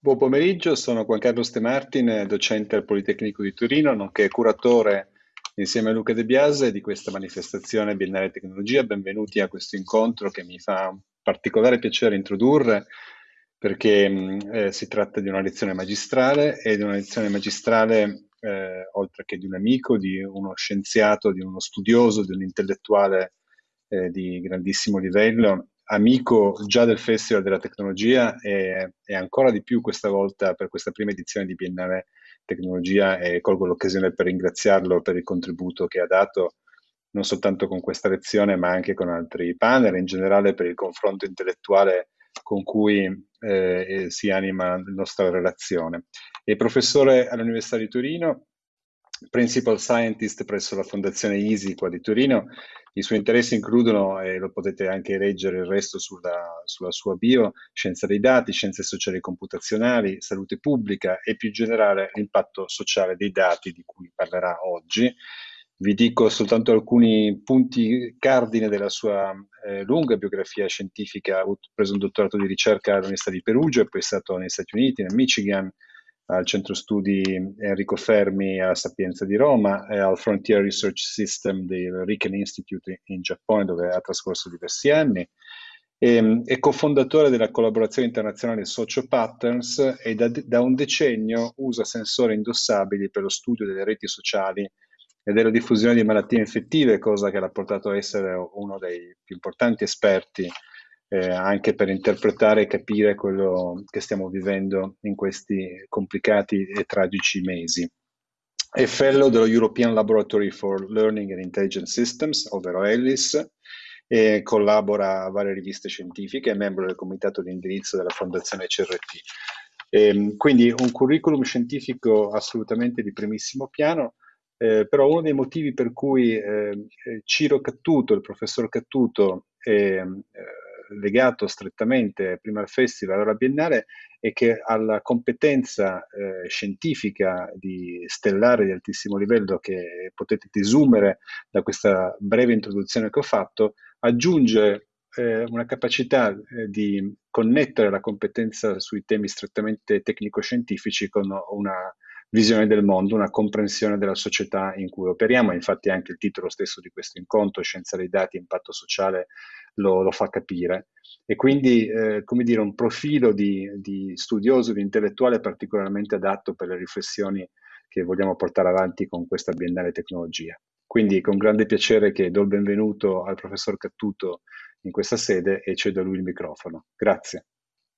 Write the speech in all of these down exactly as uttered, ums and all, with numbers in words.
Buon pomeriggio, sono Juan Carlos De Martin, docente al Politecnico di Torino, nonché curatore insieme a Luca De Biase di questa manifestazione Biennale Tecnologia. Benvenuti a questo incontro che mi fa un particolare piacere introdurre perché mh, eh, si tratta di una lezione magistrale e di una lezione magistrale, eh, oltre che di un amico, di uno scienziato, di uno studioso, di un intellettuale eh, di grandissimo livello, amico già del Festival della Tecnologia e, e ancora di più questa volta per questa prima edizione di Biennale Tecnologia, e colgo l'occasione per ringraziarlo per il contributo che ha dato non soltanto con questa lezione ma anche con altri panel, in generale per il confronto intellettuale con cui eh, si anima la nostra relazione. È professore all'Università di Torino, Principal Scientist presso la Fondazione ISI qua di Torino. I suoi interessi includono, e lo potete anche leggere il resto sulla, sulla sua bio, scienza dei dati, scienze sociali e computazionali, salute pubblica e più in generale l'impatto sociale dei dati di cui parlerà oggi. Vi dico soltanto alcuni punti cardine della sua eh, lunga biografia scientifica. Ha avuto- preso un dottorato di ricerca all'Università di Perugia, poi è stato negli Stati Uniti, nel Michigan, al centro studi Enrico Fermi alla Sapienza di Roma e al Frontier Research System del Riken Institute in Giappone, dove ha trascorso diversi anni. E, è cofondatore della collaborazione internazionale Socio Patterns e da, da un decennio usa sensori indossabili per lo studio delle reti sociali e della diffusione di malattie infettive, cosa che l'ha portato a essere uno dei più importanti esperti eh, anche per interpretare e capire quello che stiamo vivendo in questi complicati e tragici mesi. È fellow dello European Laboratory for Learning and Intelligent Systems, ovvero ELLIS, e collabora a varie riviste scientifiche, è membro del comitato di indirizzo della Fondazione C R T. E, quindi un curriculum scientifico assolutamente di primissimo piano, eh, però uno dei motivi per cui eh, Ciro Cattuto, il professor Cattuto, è eh, legato strettamente prima al Festival, ora alla Biennale, è che alla competenza eh, scientifica di stellare di altissimo livello che potete desumere da questa breve introduzione che ho fatto, aggiunge eh, una capacità eh, di connettere la competenza sui temi strettamente tecnico-scientifici con una visione del mondo, una comprensione della società in cui operiamo. Infatti anche il titolo stesso di questo incontro, Scienza dei dati e impatto sociale, lo, lo fa capire. E quindi, eh, come dire, un profilo di, di studioso, di intellettuale particolarmente adatto per le riflessioni che vogliamo portare avanti con questa Biennale Tecnologia. Quindi con grande piacere che do il benvenuto al professor Cattuto in questa sede e cedo a lui il microfono. Grazie.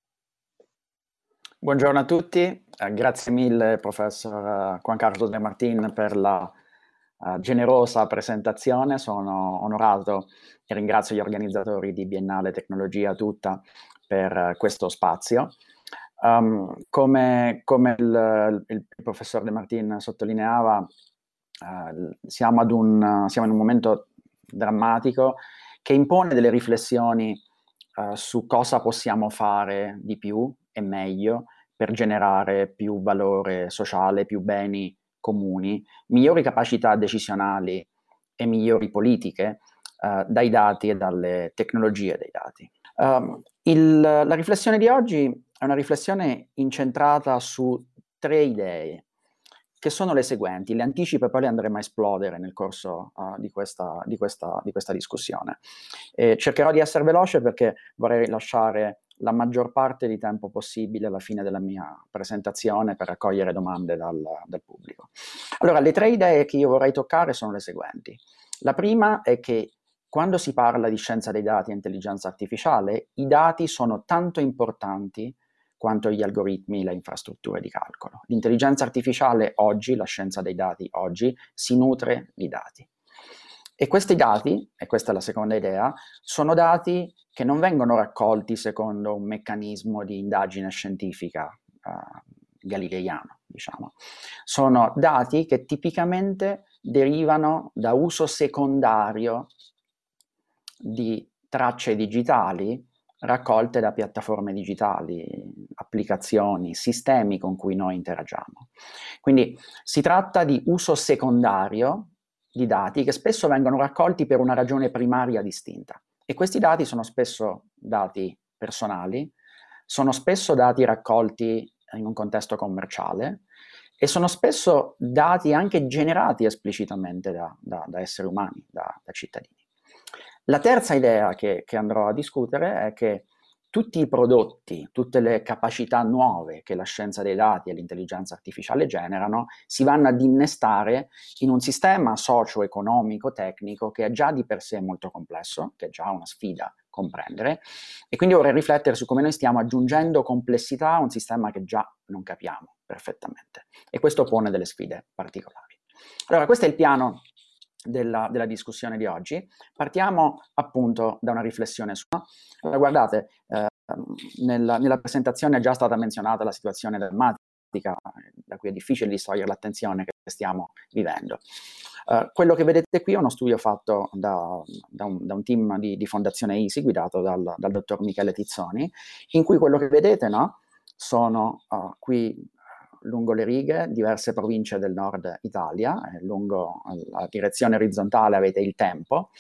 Buongiorno a tutti, eh, grazie mille professor eh, Juan Carlos De Martin per la eh, generosa presentazione. Sono onorato e ringrazio gli organizzatori di Biennale Tecnologia tutta per eh, questo spazio. Um, come come il, il professor De Martin sottolineava, eh, siamo, ad un, siamo in un momento drammatico che impone delle riflessioni uh, su cosa possiamo fare di più e meglio per generare più valore sociale, più beni comuni, migliori capacità decisionali e migliori politiche uh, dai dati e dalle tecnologie dei dati. Um, il, la riflessione di oggi è una riflessione incentrata su tre idee, che sono le seguenti. Le anticipo e poi le andremo a esplodere nel corso uh, di, questa, di, questa, di questa discussione. E cercherò di essere veloce perché vorrei lasciare la maggior parte di tempo possibile alla fine della mia presentazione per raccogliere domande dal, dal pubblico. Allora, le tre idee che io vorrei toccare sono le seguenti. La prima è che quando si parla di scienza dei dati e intelligenza artificiale, i dati sono tanto importanti quanto gli algoritmi e le infrastrutture di calcolo. L'intelligenza artificiale oggi, la scienza dei dati oggi, si nutre di dati. E questi dati, e questa è la seconda idea, sono dati che non vengono raccolti secondo un meccanismo di indagine scientifica eh, galileiano, diciamo. Sono dati che tipicamente derivano da uso secondario di tracce digitali raccolte da piattaforme digitali, applicazioni, sistemi con cui noi interagiamo. Quindi si tratta di uso secondario di dati che spesso vengono raccolti per una ragione primaria distinta. E questi dati sono spesso dati personali, sono spesso dati raccolti in un contesto commerciale e sono spesso dati anche generati esplicitamente da, da, da esseri umani, da, da cittadini. La terza idea che, che andrò a discutere è che tutti i prodotti, tutte le capacità nuove che la scienza dei dati e l'intelligenza artificiale generano si vanno ad innestare in un sistema socio-economico, tecnico, che è già di per sé molto complesso, che è già una sfida comprendere, e quindi vorrei riflettere su come noi stiamo aggiungendo complessità a un sistema che già non capiamo perfettamente. E questo pone delle sfide particolari. Allora, questo è il piano della, della discussione di oggi. Partiamo appunto da una riflessione su... Allora, guardate, eh, nella, nella presentazione è già stata menzionata la situazione drammatica, da cui è difficile distogliere l'attenzione che stiamo vivendo. Uh, quello che vedete qui è uno studio fatto da, da, un, da un team di, di Fondazione I S I, guidato dal, dal dottor Michele Tizzoni, in cui quello che vedete, no, sono uh, qui lungo le righe diverse province del nord Italia, eh, lungo la direzione orizzontale avete il tempo,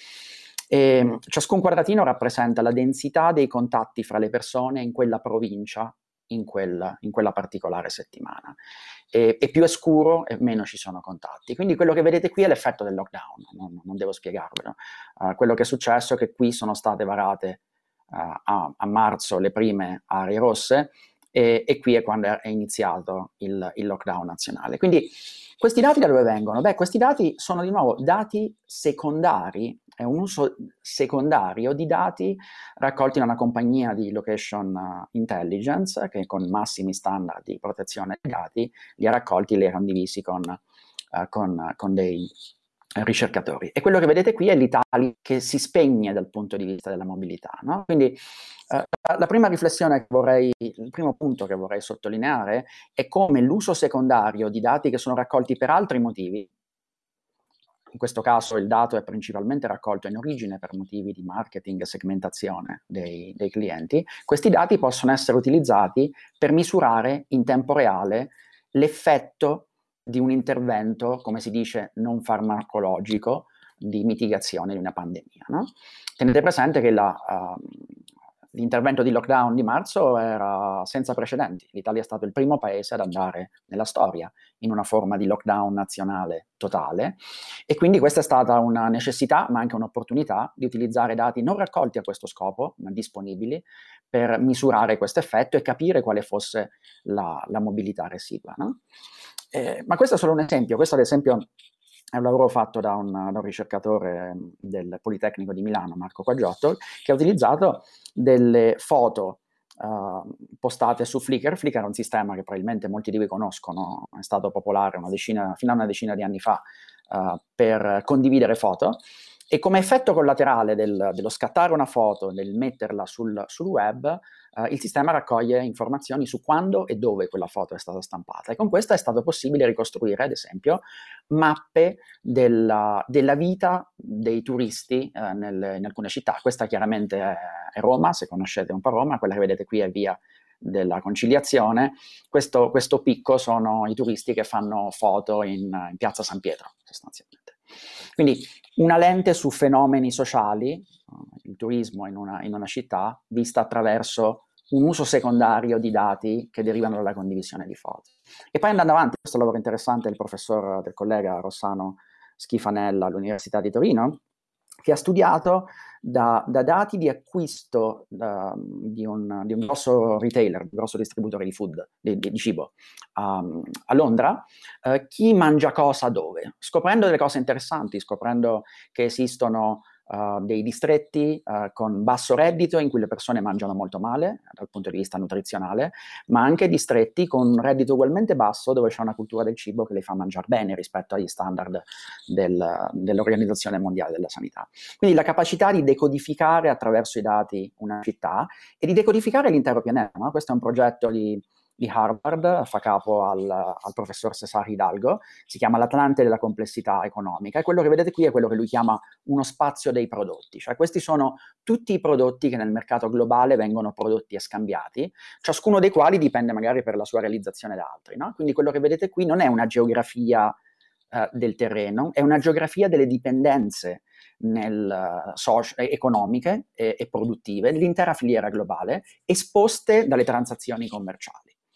e ciascun quadratino rappresenta la densità dei contatti fra le persone in quella provincia in quella, in quella particolare settimana. E, e più è scuro e meno ci sono contatti. Quindi quello che vedete qui è l'effetto del lockdown, non, non devo spiegarvelo. Uh, quello che è successo è che qui sono state varate uh, a, a marzo le prime aree rosse e, e qui è quando è iniziato il, il lockdown nazionale. Quindi questi dati da dove vengono? Beh, questi dati sono di nuovo dati secondari, è un uso secondario di dati raccolti da una compagnia di location uh, intelligence che con massimi standard di protezione dei dati li ha raccolti e li ha condivisi con, uh, con, con dei ricercatori. E quello che vedete qui è l'Italia che si spegne dal punto di vista della mobilità, no? Quindi uh, la prima riflessione che vorrei, il primo punto che vorrei sottolineare è come l'uso secondario di dati che sono raccolti per altri motivi, in questo caso il dato è principalmente raccolto in origine per motivi di marketing e segmentazione dei, dei clienti, questi dati possono essere utilizzati per misurare in tempo reale l'effetto di un intervento, come si dice, non farmacologico di mitigazione di una pandemia, no? Tenete presente che la, uh, l'intervento di lockdown di marzo era senza precedenti. L'Italia è stato il primo paese ad andare nella storia in una forma di lockdown nazionale totale e quindi questa è stata una necessità ma anche un'opportunità di utilizzare dati non raccolti a questo scopo ma disponibili per misurare questo effetto e capire quale fosse la, la mobilità residua, no? Eh, ma questo è solo un esempio. Questo ad esempio è un lavoro fatto da un, da un ricercatore del Politecnico di Milano, Marco Quaggiotto, che ha utilizzato delle foto uh, postate su Flickr. Flickr è un sistema che probabilmente molti di voi conoscono, è stato popolare una decina, fino a una decina di anni fa uh, per condividere foto. E come effetto collaterale del, dello scattare una foto, del metterla sul, sul web, eh, il sistema raccoglie informazioni su quando e dove quella foto è stata stampata. E con questo è stato possibile ricostruire, ad esempio, mappe della, della vita dei turisti eh, nel, in alcune città. Questa chiaramente è, è Roma, se conoscete un po' Roma, quella che vedete qui è via della Conciliazione. Questo, questo picco sono i turisti che fanno foto in, in Piazza San Pietro, sostanzialmente. Quindi una lente su fenomeni sociali, il turismo in una, in una città, vista attraverso un uso secondario di dati che derivano dalla condivisione di foto. E poi andando avanti, questo lavoro interessante del professor, del collega Rossano Schifanella all'Università di Torino, che ha studiato da, da dati di acquisto da, di, un, di un grosso retailer, un grosso distributore di food, di, di, di cibo, um, a Londra, uh, chi mangia cosa dove, scoprendo delle cose interessanti, scoprendo che esistono Uh, dei distretti uh, con basso reddito in cui le persone mangiano molto male dal punto di vista nutrizionale, ma anche distretti con un reddito ugualmente basso dove c'è una cultura del cibo che le fa mangiare bene rispetto agli standard del, dell'Organizzazione Mondiale della Sanità. Quindi la capacità di decodificare attraverso i dati una città e di decodificare l'intero pianeta, no? Questo è un progetto di di Harvard, fa capo al, al professor Cesar Hidalgo, si chiama l'Atlante della complessità economica, e quello che vedete qui è quello che lui chiama uno spazio dei prodotti, cioè questi sono tutti i prodotti che nel mercato globale vengono prodotti e scambiati, ciascuno dei quali dipende magari per la sua realizzazione da altri, no? Quindi quello che vedete qui non è una geografia uh, del terreno, è una geografia delle dipendenze nel, uh, socio- economiche e, e produttive dell'intera filiera globale esposte dalle transazioni commerciali.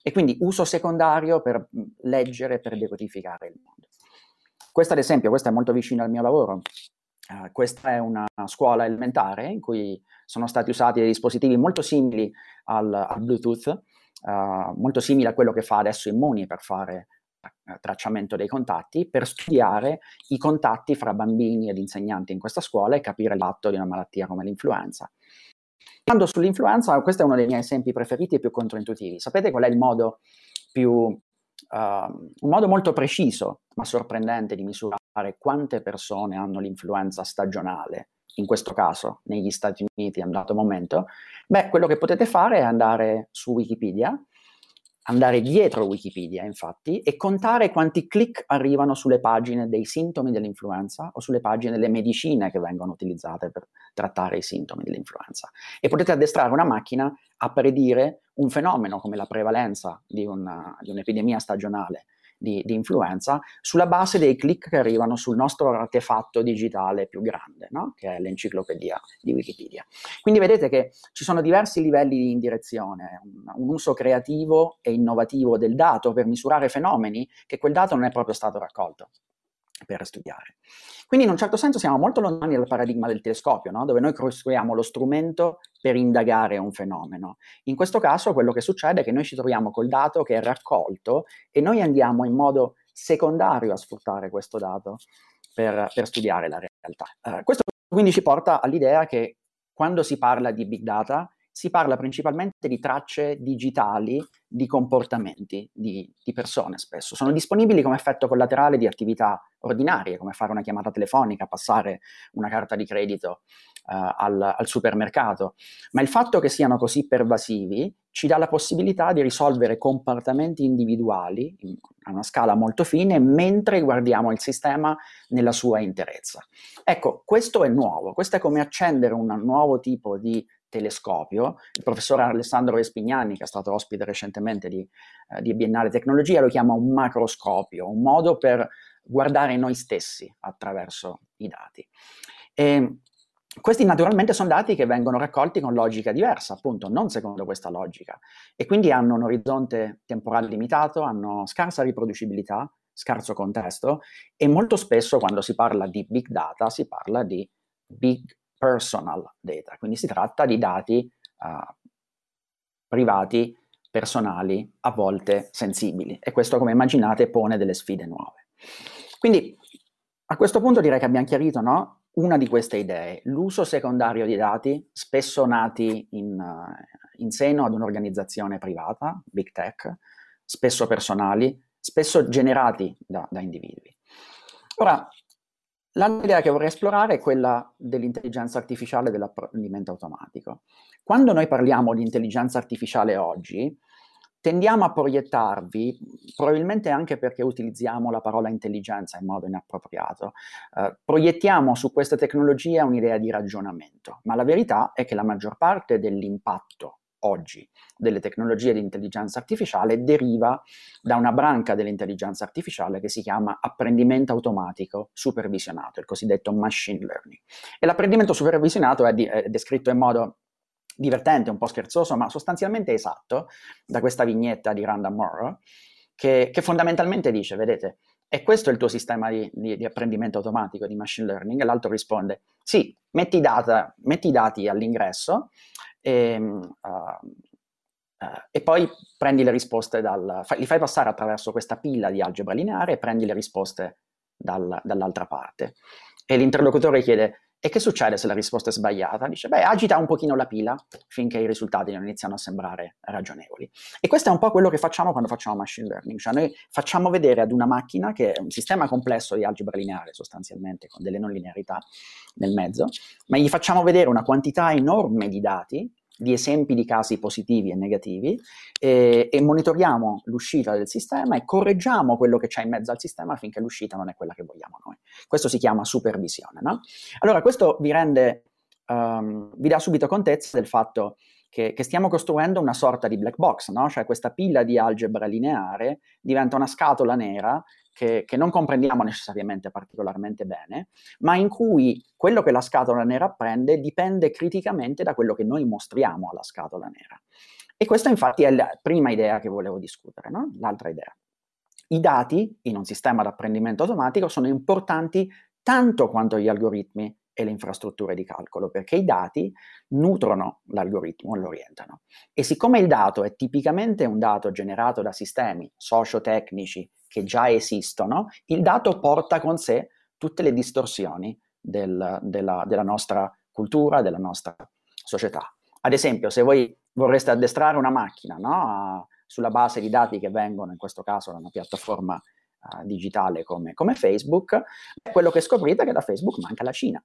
e quindi uso secondario per leggere, per decodificare il mondo. Questo ad esempio, questo è molto vicino al mio lavoro. Uh, questa è una scuola elementare in cui sono stati usati dei dispositivi molto simili al, al Bluetooth, uh, molto simili a quello che fa adesso Immuni per fare uh, tracciamento dei contatti, per studiare i contatti fra bambini ed insegnanti in questa scuola e capire l'atto di una malattia come l'influenza. Parlando sull'influenza, questo è uno dei miei esempi preferiti e più controintuitivi. Sapete qual è il modo più Uh, un modo molto preciso ma sorprendente di misurare quante persone hanno l'influenza stagionale, in questo caso negli Stati Uniti a un dato momento? Beh, quello che potete fare è andare su Wikipedia, andare dietro Wikipedia infatti, e contare quanti click arrivano sulle pagine dei sintomi dell'influenza o sulle pagine delle medicine che vengono utilizzate per trattare i sintomi dell'influenza. E potete addestrare una macchina a predire un fenomeno come la prevalenza di, una, di un'epidemia stagionale di, di influenza sulla base dei click che arrivano sul nostro artefatto digitale più grande, no? Che è l'enciclopedia di Wikipedia. Quindi vedete che ci sono diversi livelli di indirezione, un, un uso creativo e innovativo del dato per misurare fenomeni che quel dato non è proprio stato raccolto per studiare. Quindi in un certo senso siamo molto lontani dal paradigma del telescopio, no? Dove noi costruiamo lo strumento per indagare un fenomeno. In questo caso quello che succede è che noi ci troviamo col dato che è raccolto e noi andiamo in modo secondario a sfruttare questo dato per, per studiare la realtà. Uh, questo quindi ci porta all'idea che quando si parla di big data si parla principalmente di tracce digitali di comportamenti di, di persone spesso. Sono disponibili come effetto collaterale di attività ordinarie, come fare una chiamata telefonica, passare una carta di credito uh, al, al supermercato. Ma il fatto che siano così pervasivi ci dà la possibilità di risolvere comportamenti individuali in, a una scala molto fine, mentre guardiamo il sistema nella sua interezza. Ecco, questo è nuovo. Questo è come accendere un nuovo tipo di telescopio. Il professor Alessandro Respignani, che è stato ospite recentemente di, eh, di Biennale Tecnologia, lo chiama un macroscopio, un modo per guardare noi stessi attraverso i dati. E questi naturalmente sono dati che vengono raccolti con logica diversa, appunto, non secondo questa logica, e quindi hanno un orizzonte temporale limitato, hanno scarsa riproducibilità, scarso contesto, e molto spesso quando si parla di big data si parla di big personal data, quindi si tratta di dati uh, privati, personali, a volte sensibili, e questo, come immaginate, pone delle sfide nuove. Quindi a questo punto direi che abbiamo chiarito, no, una di queste idee, l'uso secondario di dati, spesso nati in, uh, in seno ad un'organizzazione privata, big tech, spesso personali, spesso generati da, da individui. Ora, l'altra idea che vorrei esplorare è quella dell'intelligenza artificiale e dell'apprendimento automatico. Quando noi parliamo di intelligenza artificiale oggi, tendiamo a proiettarvi, probabilmente anche perché utilizziamo la parola intelligenza in modo inappropriato, eh, proiettiamo su queste tecnologie un'idea di ragionamento, ma la verità è che la maggior parte dell'impatto oggi delle tecnologie di intelligenza artificiale deriva da una branca dell'intelligenza artificiale che si chiama apprendimento automatico supervisionato, il cosiddetto machine learning. E l'apprendimento supervisionato è, di, è descritto in modo divertente, un po' scherzoso, ma sostanzialmente esatto, da questa vignetta di Randa Moore, che, che fondamentalmente dice, vedete, è questo il tuo sistema di, di, di apprendimento automatico, di machine learning? E l'altro risponde, sì, metti, data, metti i dati all'ingresso e, uh, uh, e poi prendi le risposte, dal, fa, li fai passare attraverso questa pila di algebra lineare e prendi le risposte dal, dall'altra parte. E l'interlocutore chiede, e che succede se la risposta è sbagliata? Dice, beh, agita un pochino la pila finché i risultati non iniziano a sembrare ragionevoli. E questo è un po' quello che facciamo quando facciamo machine learning, cioè noi facciamo vedere ad una macchina, che è un sistema complesso di algebra lineare sostanzialmente, con delle non linearità nel mezzo, ma gli facciamo vedere una quantità enorme di dati, di esempi di casi positivi e negativi, e, e monitoriamo l'uscita del sistema e correggiamo quello che c'è in mezzo al sistema affinché l'uscita non è quella che vogliamo noi. Questo si chiama supervisione, no? Allora questo vi rende, um, vi dà subito contezza del fatto che, che stiamo costruendo una sorta di black box, no? Cioè questa pila di algebra lineare diventa una scatola nera Che, che non comprendiamo necessariamente particolarmente bene, ma in cui quello che la scatola nera apprende dipende criticamente da quello che noi mostriamo alla scatola nera. E questa infatti è la prima idea che volevo discutere, no? L'altra idea. I dati in un sistema di apprendimento automatico sono importanti tanto quanto gli algoritmi e le infrastrutture di calcolo, perché i dati nutrono l'algoritmo e lo orientano. E siccome il dato è tipicamente un dato generato da sistemi socio-tecnici che già esistono, il dato porta con sé tutte le distorsioni del, della, della nostra cultura, della nostra società. Ad esempio, se voi vorreste addestrare una macchina, no, a, sulla base di dati che vengono, in questo caso, da una piattaforma uh, digitale come, come Facebook, quello che scoprite è che da Facebook manca la Cina.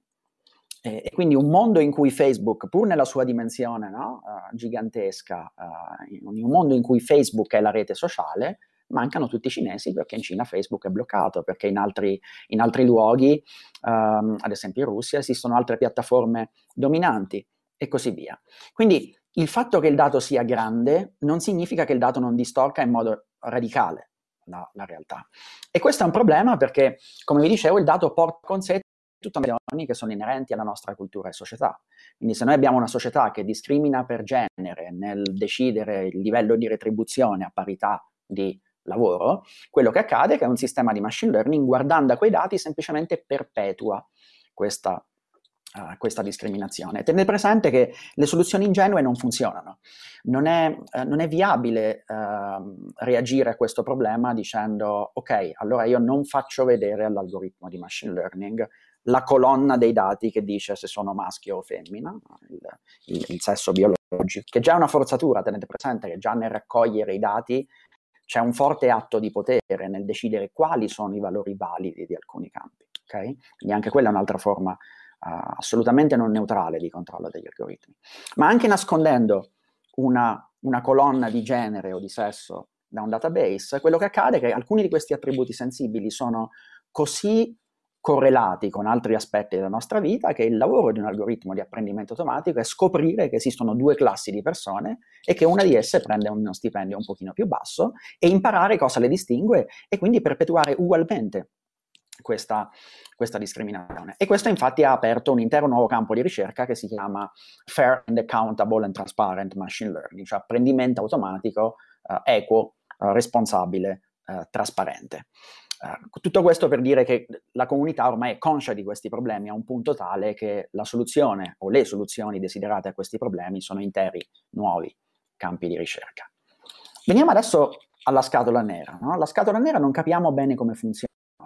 E, e quindi un mondo in cui Facebook, pur nella sua dimensione, no, uh, gigantesca, uh, in un mondo in cui Facebook è la rete sociale, mancano tutti i cinesi perché in Cina Facebook è bloccato, perché in altri, in altri luoghi, um, ad esempio in Russia, esistono altre piattaforme dominanti e così via. Quindi il fatto che il dato sia grande non significa che il dato non distorca in modo radicale la, la realtà. E questo è un problema perché, come vi dicevo, il dato porta con sé tutte le azioni che sono inerenti alla nostra cultura e società. Quindi se noi abbiamo una società che discrimina per genere nel decidere il livello di retribuzione a parità di lavoro, quello che accade è che un sistema di machine learning, guardando a quei dati, semplicemente perpetua questa Uh, questa discriminazione. Tenete presente che le soluzioni ingenue non funzionano. Non è, uh, non è viabile uh, reagire a questo problema dicendo ok, allora io non faccio vedere all'algoritmo di machine learning la colonna dei dati che dice se sono maschio o femmina, il, il, il sesso biologico, che già è una forzatura. Tenete presente che già nel raccogliere i dati c'è un forte atto di potere nel decidere quali sono i valori validi di alcuni campi. Okay? Quindi anche quella è un'altra forma Uh, assolutamente non neutrale di controllo degli algoritmi. Ma anche nascondendo una, una colonna di genere o di sesso da un database, quello che accade è che alcuni di questi attributi sensibili sono così correlati con altri aspetti della nostra vita che il lavoro di un algoritmo di apprendimento automatico è scoprire che esistono due classi di persone e che una di esse prende uno stipendio un pochino più basso e imparare cosa le distingue e quindi perpetuare ugualmente Questa, questa discriminazione. E questo infatti ha aperto un intero nuovo campo di ricerca che si chiama Fair and Accountable and Transparent Machine Learning, cioè apprendimento automatico uh, equo, uh, responsabile, uh, trasparente. Uh, tutto questo per dire che la comunità ormai è conscia di questi problemi a un punto tale che la soluzione o le soluzioni desiderate a questi problemi sono interi nuovi campi di ricerca. Veniamo adesso alla scatola nera. No? La scatola nera non capiamo bene come funziona.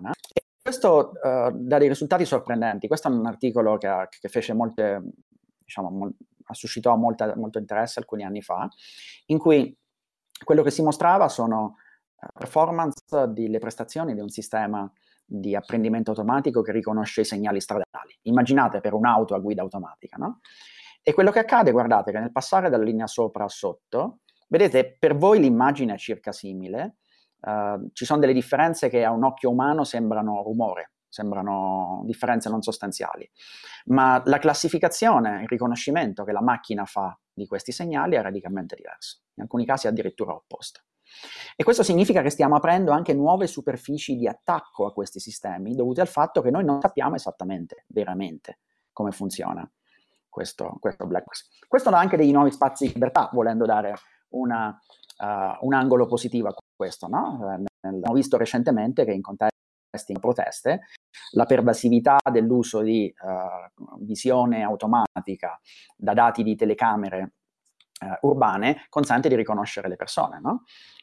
Questo uh, dà dei risultati sorprendenti. Questo è un articolo che, ha, che fece molte, diciamo, mol, suscitò molta, molto interesse alcuni anni fa, in cui quello che si mostrava sono uh, performance delle prestazioni di un sistema di apprendimento automatico che riconosce i segnali stradali. Immaginate per un'auto a guida automatica, no? E quello che accade, guardate, che nel passare dalla linea sopra a sotto, vedete, per voi l'immagine è circa simile. Uh, ci sono delle differenze che a un occhio umano sembrano rumore, sembrano differenze non sostanziali, ma la classificazione, il riconoscimento che la macchina fa di questi segnali è radicalmente diverso, in alcuni casi addirittura opposto. E questo significa che stiamo aprendo anche nuove superfici di attacco a questi sistemi, dovute al fatto che noi non sappiamo esattamente, veramente, come funziona questo, questo black box. Questo dà anche dei nuovi spazi di libertà, volendo dare una, uh, un angolo positivo a questo, no? Abbiamo visto recentemente che in contesti di proteste la pervasività dell'uso di uh, visione automatica da dati di telecamere uh, urbane consente di riconoscere le persone, no?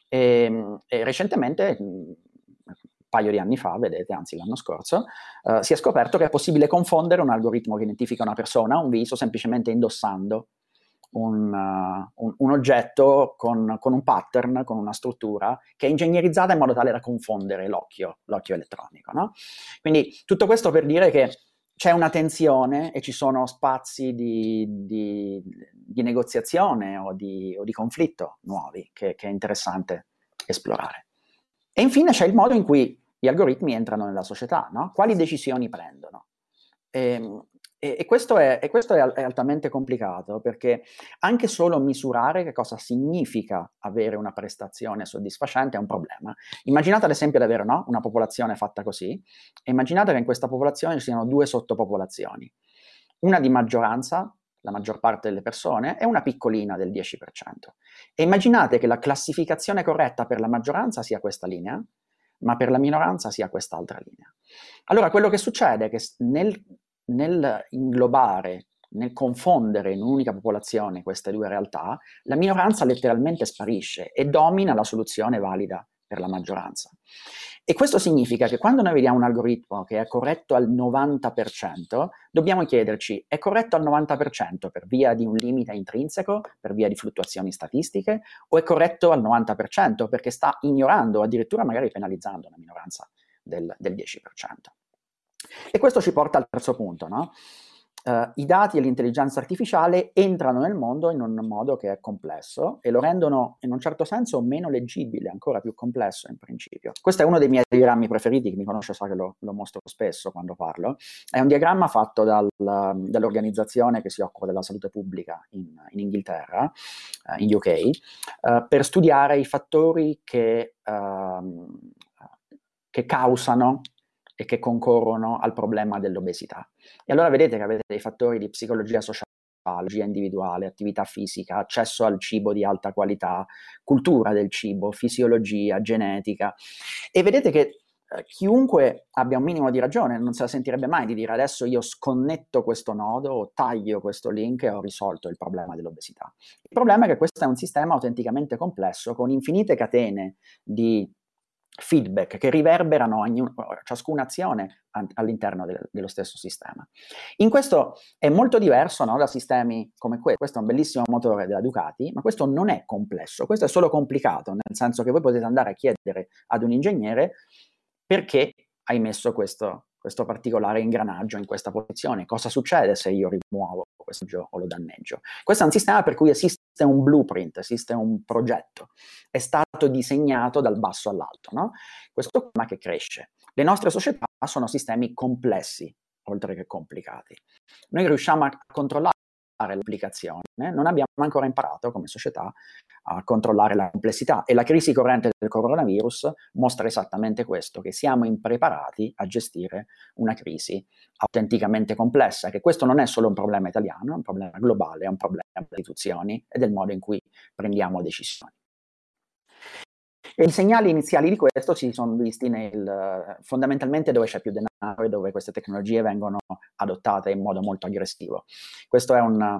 E, e recentemente, un paio di anni fa, vedete, anzi l'anno scorso, uh, si è scoperto che è possibile confondere un algoritmo che identifica una persona, un viso, semplicemente indossando Un, uh, un, un oggetto con, con un pattern, con una struttura che è ingegnerizzata in modo tale da confondere l'occhio, l'occhio elettronico, no? Quindi tutto questo per dire che c'è una tensione e ci sono spazi di, di, di negoziazione o di, o di conflitto nuovi che, che è interessante esplorare. E infine c'è il modo in cui gli algoritmi entrano nella società, no? Quali decisioni prendono? E, E, e questo, è, e questo è, è altamente complicato, perché anche solo misurare che cosa significa avere una prestazione soddisfacente è un problema. Immaginate ad esempio di avere, no, una popolazione fatta così, e immaginate che in questa popolazione ci siano due sottopopolazioni, una di maggioranza la maggior parte delle persone, e una piccolina del dieci per cento. E immaginate che la classificazione corretta per la maggioranza sia questa linea, ma per la minoranza sia quest'altra linea. Allora, quello che succede è che nel, nel inglobare, nel confondere in un'unica popolazione queste due realtà, la minoranza letteralmente sparisce e domina la soluzione valida per la maggioranza. E questo significa che quando noi vediamo un algoritmo che è corretto al novanta per cento, dobbiamo chiederci: è corretto al novanta per cento per via di un limite intrinseco, per via di fluttuazioni statistiche, o è corretto al novanta per cento perché sta ignorando o addirittura magari penalizzando una minoranza del, del dieci per cento? E questo ci porta al terzo punto, no? Uh, I dati e l'intelligenza artificiale entrano nel mondo in un modo che è complesso e lo rendono in un certo senso meno leggibile, ancora più complesso in principio. Questo è uno dei miei diagrammi preferiti, chi mi conosce sa che lo, lo mostro spesso quando parlo. È un diagramma fatto dal, dall'organizzazione che si occupa della salute pubblica in, in Inghilterra, uh, in U K, uh, per studiare i fattori che, uh, che causano e che concorrono al problema dell'obesità. E allora vedete che avete dei fattori di psicologia sociale, psicologia individuale, attività fisica, accesso al cibo di alta qualità, cultura del cibo, fisiologia, genetica. E vedete che eh, chiunque abbia un minimo di ragione non se la sentirebbe mai di dire: adesso io sconnetto questo nodo o taglio questo link e ho risolto il problema dell'obesità. Il problema è che questo è un sistema autenticamente complesso con infinite catene di feedback che riverberano ogni, ciascuna azione all'interno del, dello stesso sistema. In questo è molto diverso, no, da sistemi come questo. Questo è un bellissimo motore della Ducati, ma questo non è complesso, questo è solo complicato, nel senso che voi potete andare a chiedere ad un ingegnere perché hai messo questo, questo particolare ingranaggio in questa posizione, cosa succede se io rimuovo questo o lo danneggio. Questo è un sistema per cui esiste un blueprint, esiste un progetto, è stato disegnato dal basso all'alto, no? Questo è un sistema che cresce. Le nostre società sono sistemi complessi, oltre che complicati. Noi riusciamo a controllare l'applicazione, non abbiamo ancora imparato come società a controllare la complessità, e la crisi corrente del coronavirus mostra esattamente questo, che siamo impreparati a gestire una crisi autenticamente complessa, che questo non è solo un problema italiano, è un problema globale, è un problema delle istituzioni e del modo in cui prendiamo decisioni. E i segnali iniziali di questo si sono visti nel, fondamentalmente dove c'è più denaro e dove queste tecnologie vengono adottate in modo molto aggressivo. Questa è,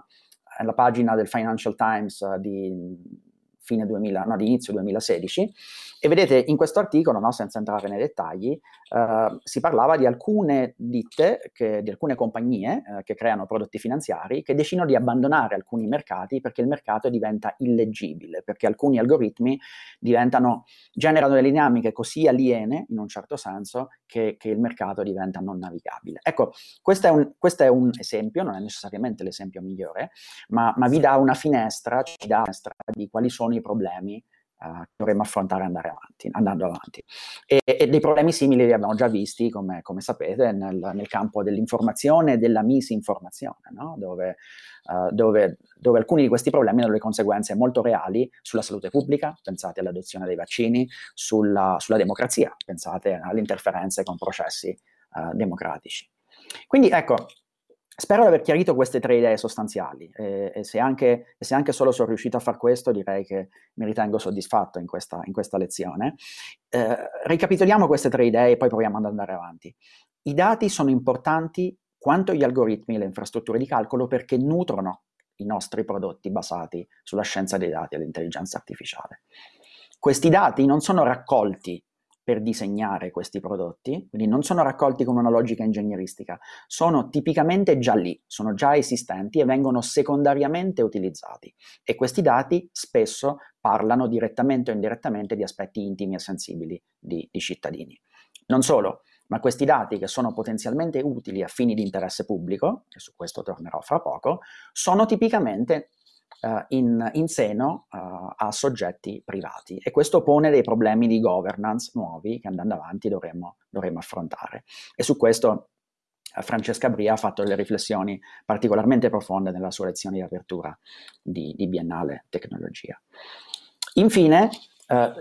è la pagina del Financial Times di fine duemila, no, di inizio duemilasedici, e vedete in questo articolo, no, senza entrare nei dettagli, eh, si parlava di alcune ditte, che, di alcune compagnie eh, che creano prodotti finanziari, che decidono di abbandonare alcuni mercati perché il mercato diventa illeggibile, perché alcuni algoritmi diventano, generano delle dinamiche così aliene, in un certo senso, che, che il mercato diventa non navigabile. Ecco, questo è un, questo è un esempio, non è necessariamente l'esempio migliore, ma, ma vi dà una finestra, ci dà una finestra di quali sono i problemi uh, che dovremmo affrontare andare avanti, andando avanti. E, e dei problemi simili li abbiamo già visti, come, come sapete, nel, nel campo dell'informazione e della misinformazione, no? dove, uh, dove, dove alcuni di questi problemi hanno delle conseguenze molto reali sulla salute pubblica, pensate all'adozione dei vaccini, sulla, sulla democrazia, pensate alle interferenze con processi uh, democratici. Quindi ecco, spero di aver chiarito queste tre idee sostanziali, e, e, se anche, e se anche solo sono riuscito a far questo, direi che mi ritengo soddisfatto in questa, in questa lezione. Eh, ricapitoliamo queste tre idee e poi proviamo ad andare avanti. I dati sono importanti quanto gli algoritmi e le infrastrutture di calcolo, perché nutrono i nostri prodotti basati sulla scienza dei dati e l'intelligenza artificiale. Questi dati non sono raccolti per disegnare questi prodotti, quindi non sono raccolti con una logica ingegneristica, sono tipicamente già lì, sono già esistenti e vengono secondariamente utilizzati. E questi dati spesso parlano direttamente o indirettamente di aspetti intimi e sensibili di, di cittadini. Non solo, ma questi dati, che sono potenzialmente utili a fini di interesse pubblico, e su questo tornerò fra poco, sono tipicamente Uh, in, in seno uh, a soggetti privati, e questo pone dei problemi di governance nuovi che andando avanti dovremmo, dovremmo affrontare. E su questo uh, Francesca Bria ha fatto delle riflessioni particolarmente profonde nella sua lezione di apertura di, di Biennale Tecnologia. Infine, uh,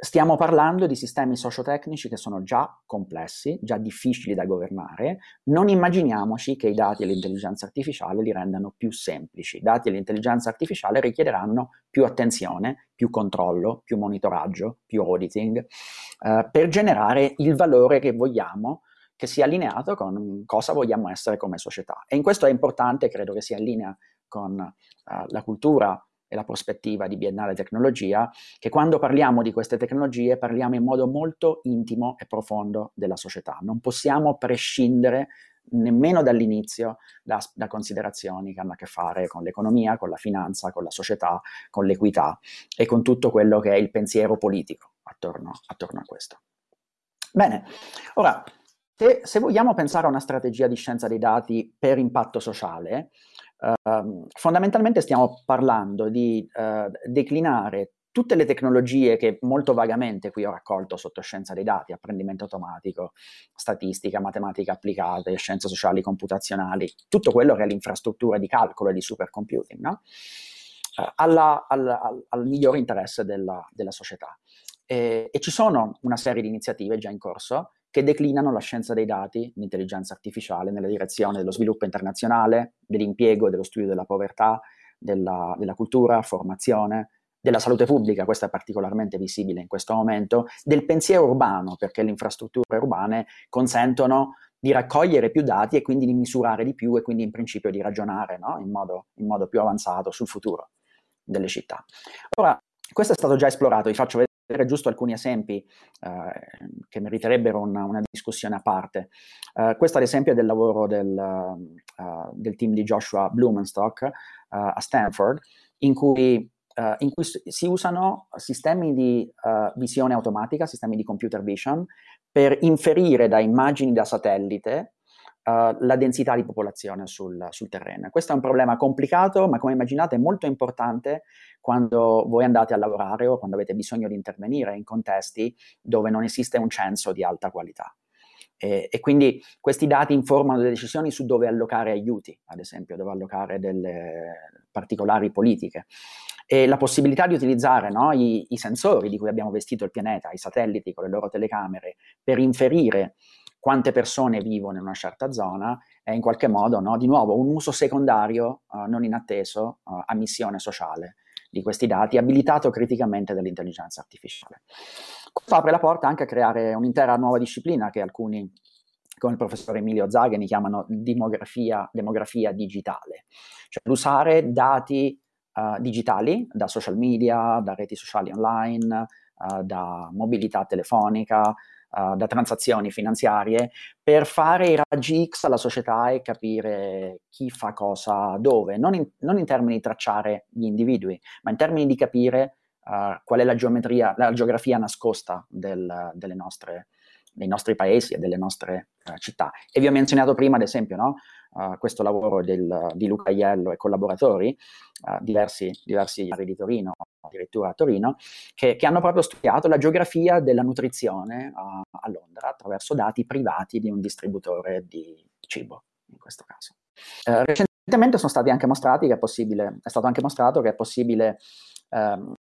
stiamo parlando di sistemi sociotecnici che sono già complessi, già difficili da governare. Non immaginiamoci che i dati e l'intelligenza artificiale li rendano più semplici. I dati e l'intelligenza artificiale richiederanno più attenzione, più controllo, più monitoraggio, più auditing, eh, per generare il valore che vogliamo, che sia allineato con cosa vogliamo essere come società. E in questo è importante, credo che sia in linea con uh, la cultura e la prospettiva di Biennale Tecnologia, che quando parliamo di queste tecnologie parliamo in modo molto intimo e profondo della società. Non possiamo prescindere nemmeno dall'inizio da, da considerazioni che hanno a che fare con l'economia, con la finanza, con la società, con l'equità e con tutto quello che è il pensiero politico attorno, attorno a questo. Bene, ora, se, se vogliamo pensare a una strategia di scienza dei dati per impatto sociale, Uh, fondamentalmente stiamo parlando di uh, declinare tutte le tecnologie che molto vagamente qui ho raccolto sotto scienza dei dati, apprendimento automatico, statistica, matematica applicate, scienze sociali computazionali, tutto quello che è l'infrastruttura di calcolo e di supercomputing, no? uh, alla, al, al, al migliore interesse della, della società. E, e ci sono una serie di iniziative già in corso che declinano la scienza dei dati, l'intelligenza artificiale, nella direzione dello sviluppo internazionale, dell'impiego e dello studio della povertà, della, della cultura, formazione, della salute pubblica, questo è particolarmente visibile in questo momento, del pensiero urbano, perché le infrastrutture urbane consentono di raccogliere più dati e quindi di misurare di più e quindi in principio di ragionare, no? in, modo, in modo più avanzato sul futuro delle città. Ora, questo è stato già esplorato, vi faccio vedere giusto alcuni esempi eh, che meriterebbero una, una discussione a parte. Uh, questo ad esempio è del lavoro del, uh, del team di Joshua Blumenstock uh, a Stanford, in cui, uh, in cui si usano sistemi di uh, visione automatica, sistemi di computer vision, per inferire da immagini da satellite Uh, la densità di popolazione sul, sul terreno. Questo è un problema complicato, ma come immaginate molto importante quando voi andate a lavorare o quando avete bisogno di intervenire in contesti dove non esiste un censo di alta qualità. E, e quindi questi dati informano delle decisioni su dove allocare aiuti, ad esempio, dove allocare delle particolari politiche. E la possibilità di utilizzare no, i, i sensori di cui abbiamo vestito il pianeta, i satelliti con le loro telecamere, per inferire quante persone vivono in una certa zona, è in qualche modo, no, di nuovo, un uso secondario, uh, non inatteso, uh, a missione sociale di questi dati, abilitato criticamente dall'intelligenza artificiale. Questo apre la porta anche a creare un'intera nuova disciplina che alcuni, come il professore Emilio Zagheni, chiamano demografia, demografia digitale, cioè l'usare dati uh, digitali da social media, da reti sociali online, uh, da mobilità telefonica, Uh, da transazioni finanziarie, per fare i raggi X alla società e capire chi fa cosa dove, non in, non in termini di tracciare gli individui, ma in termini di capire uh, qual è la geometria, la geografia nascosta del, delle nostre, dei nostri paesi e delle nostre uh, città. E vi ho menzionato prima, ad esempio, no? uh, questo lavoro del, di Luca Aiello e collaboratori, uh, diversi, diversi di Torino, addirittura a Torino, che, che hanno proprio studiato la geografia della nutrizione a, a Londra attraverso dati privati di un distributore di cibo, in questo caso. Eh, recentemente sono stati anche mostrati che è possibile, è stato anche mostrato che è possibile ehm,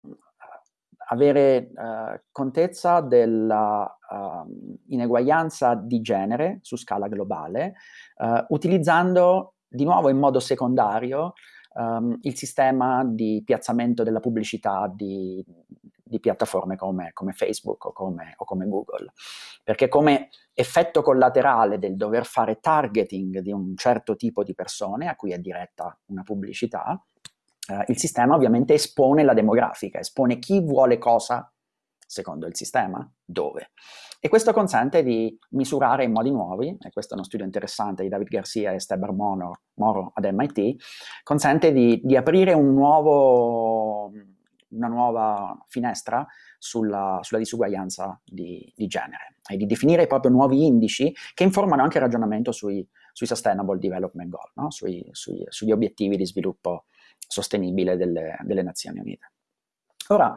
avere eh, contezza della uh, ineguaglianza di genere su scala globale, uh, utilizzando di nuovo in modo secondario Um, il sistema di piazzamento della pubblicità di, di piattaforme come, come Facebook o come, o come Google, perché come effetto collaterale del dover fare targeting di un certo tipo di persone a cui è diretta una pubblicità, uh, il sistema ovviamente espone la demografica, espone chi vuole cosa secondo il sistema, dove. E questo consente di misurare in modi nuovi, e questo è uno studio interessante di David Garcia e Esteban Moro, Moro ad M I T, consente di, di aprire un nuovo, una nuova finestra sulla, sulla disuguaglianza di, di genere e di definire proprio nuovi indici che informano anche il ragionamento sui, sui Sustainable Development Goal, no? sui, sui, sugli obiettivi di sviluppo sostenibile delle, delle Nazioni Unite. Ora,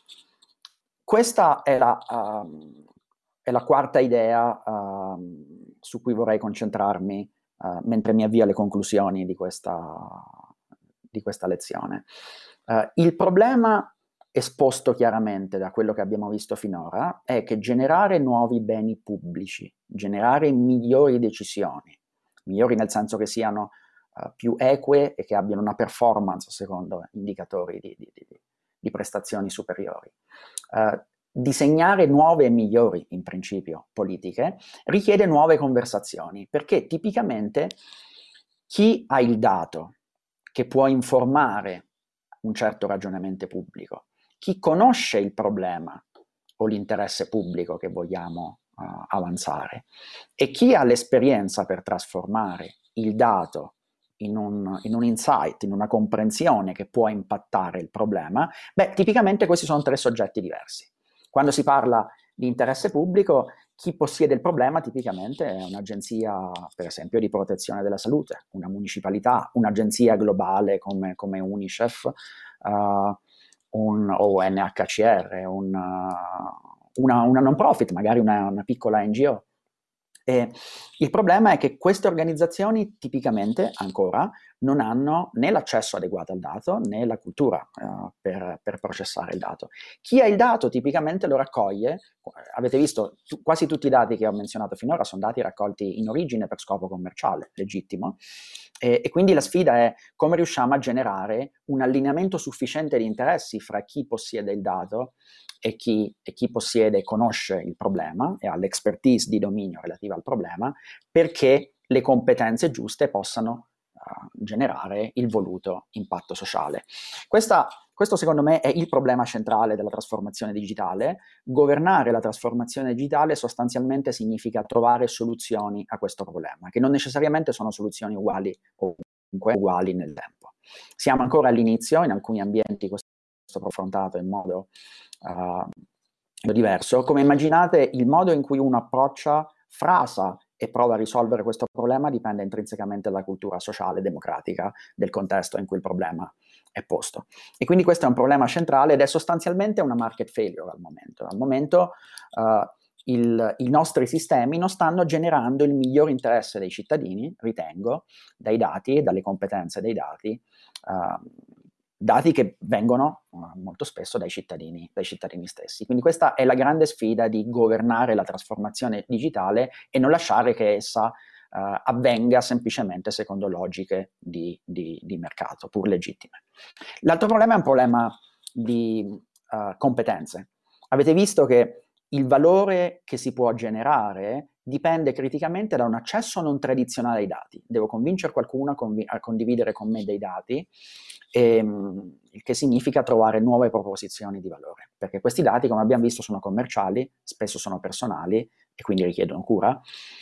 questa è la, uh, è la quarta idea uh, su cui vorrei concentrarmi uh, mentre mi avvio alle conclusioni di questa, di questa lezione. Uh, il problema esposto chiaramente da quello che abbiamo visto finora è che generare nuovi beni pubblici, generare migliori decisioni, migliori nel senso che siano uh, più eque e che abbiano una performance secondo indicatori di, di, di, di prestazioni superiori. Uh, disegnare nuove e migliori, in principio, politiche richiede nuove conversazioni, perché tipicamente chi ha il dato che può informare un certo ragionamento pubblico, chi conosce il problema o l'interesse pubblico che vogliamo uh, avanzare e chi ha l'esperienza per trasformare il dato in un, in un insight, in una comprensione che può impattare il problema, beh, tipicamente questi sono tre soggetti diversi. Quando si parla di interesse pubblico, chi possiede il problema tipicamente è un'agenzia, per esempio, di protezione della salute, una municipalità, un'agenzia globale come, come UNICEF, uh, un, o N H C R, un, uh, una, una non profit, magari una, una piccola N G O. E il problema è che queste organizzazioni tipicamente ancora non hanno né l'accesso adeguato al dato né la cultura uh, per, per processare il dato. Chi ha il dato tipicamente lo raccoglie, avete visto tu, quasi tutti i dati che ho menzionato finora sono dati raccolti in origine per scopo commerciale, legittimo, e, e quindi la sfida è come riusciamo a generare un allineamento sufficiente di interessi fra chi possiede il dato e chi, e chi possiede e conosce il problema e ha l'expertise di dominio relativa al problema, perché le competenze giuste possano uh, generare il voluto impatto sociale. Questa, questo secondo me è il problema centrale della trasformazione digitale. Governare la trasformazione digitale sostanzialmente significa trovare soluzioni a questo problema, che non necessariamente sono soluzioni uguali o comunque uguali nel tempo. Siamo ancora all'inizio, in alcuni ambienti questo è affrontato in modo Uh, diverso. Come immaginate, il modo in cui uno approccia, frasa e prova a risolvere questo problema dipende intrinsecamente dalla cultura sociale e democratica del contesto in cui il problema è posto. E quindi questo è un problema centrale ed è sostanzialmente una market failure al momento. Al momento uh, il, i nostri sistemi non stanno generando il miglior interesse dei cittadini, ritengo, dai dati e dalle competenze dei dati, uh, dati che vengono uh, molto spesso dai cittadini, dai cittadini stessi. Quindi questa è la grande sfida di governare la trasformazione digitale e non lasciare che essa uh, avvenga semplicemente secondo logiche di, di, di mercato, pur legittime. L'altro problema è un problema di uh, competenze. Avete visto che il valore che si può generare dipende criticamente da un accesso non tradizionale ai dati. Devo convincere qualcuno a, conv- a condividere con me dei dati, ehm, il che significa trovare nuove proposizioni di valore, perché questi dati, come abbiamo visto, sono commerciali, spesso sono personali e quindi richiedono cura,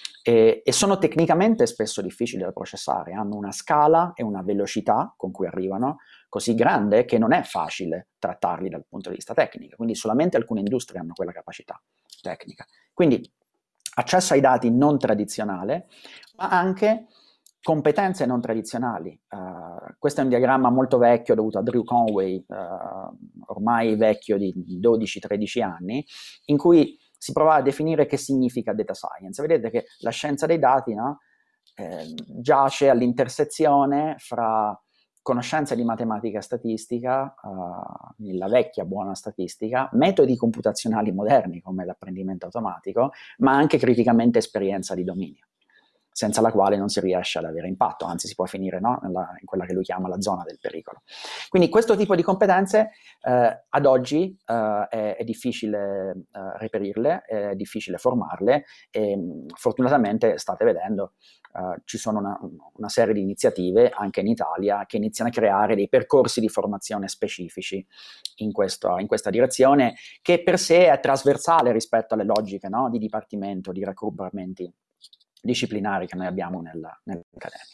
e, e sono tecnicamente spesso difficili da processare, hanno una scala e una velocità con cui arrivano così grande che non è facile trattarli dal punto di vista tecnico, quindi solamente alcune industrie hanno quella capacità tecnica. Quindi accesso ai dati non tradizionale, ma anche competenze non tradizionali. Uh, questo è un diagramma molto vecchio dovuto a Drew Conway, uh, ormai vecchio di dodici tredici anni, in cui si prova a definire che significa data science. Vedete che la scienza dei dati, no, eh, giace all'intersezione fra conoscenza di matematica e statistica, uh, nella vecchia buona statistica, metodi computazionali moderni come l'apprendimento automatico, ma anche criticamente esperienza di dominio, senza la quale non si riesce ad avere impatto, anzi si può finire, no, nella, in quella che lui chiama la zona del pericolo. Quindi questo tipo di competenze eh, ad oggi eh, è, è difficile eh, reperirle, è difficile formarle e fortunatamente state vedendo Uh, ci sono una, una serie di iniziative anche in Italia che iniziano a creare dei percorsi di formazione specifici in, questo, in questa direzione, che per sé è trasversale rispetto alle logiche, no, di dipartimento, di raggruppamenti disciplinari che noi abbiamo nella, nell'accademia.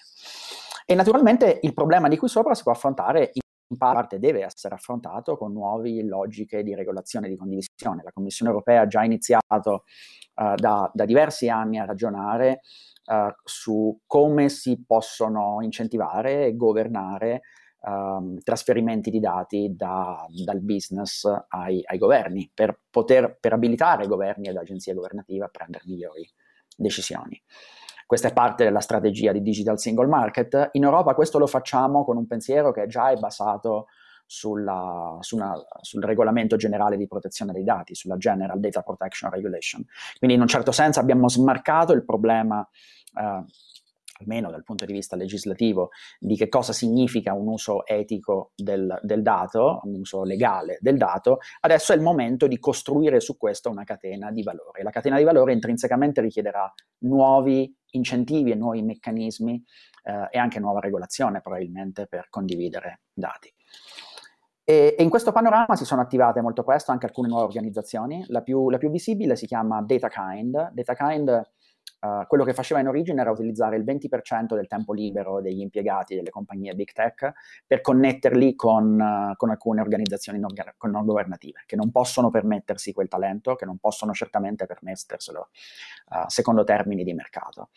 E naturalmente il problema di qui sopra si può affrontare in parte, deve essere affrontato con nuove logiche di regolazione e di condivisione. La Commissione europea ha già iniziato uh, da, da diversi anni a ragionare Uh, su come si possono incentivare e governare um, trasferimenti di dati da, dal business ai, ai governi, per poter per abilitare governi ed agenzie governative a prendere migliori decisioni. Questa è parte della strategia di Digital Single Market. In Europa questo lo facciamo con un pensiero che già è basato sulla, su una, sul regolamento generale di protezione dei dati, sulla General Data Protection Regulation. Quindi in un certo senso abbiamo smarcato il problema, eh, almeno dal punto di vista legislativo, di che cosa significa un uso etico del, del dato, un uso legale del dato. Adesso è il momento di costruire su questo una catena di valore. La catena di valore intrinsecamente richiederà nuovi incentivi e nuovi meccanismi eh, e anche nuova regolazione probabilmente per condividere dati. E, e in questo panorama si sono attivate molto presto anche alcune nuove organizzazioni. La più, la più visibile si chiama DataKind. DataKind Uh, quello che faceva in origine era utilizzare il venti per cento del tempo libero degli impiegati delle compagnie big tech per connetterli con, uh, con alcune organizzazioni non, non governative, che non possono permettersi quel talento, che non possono certamente permetterselo uh, secondo termini di mercato.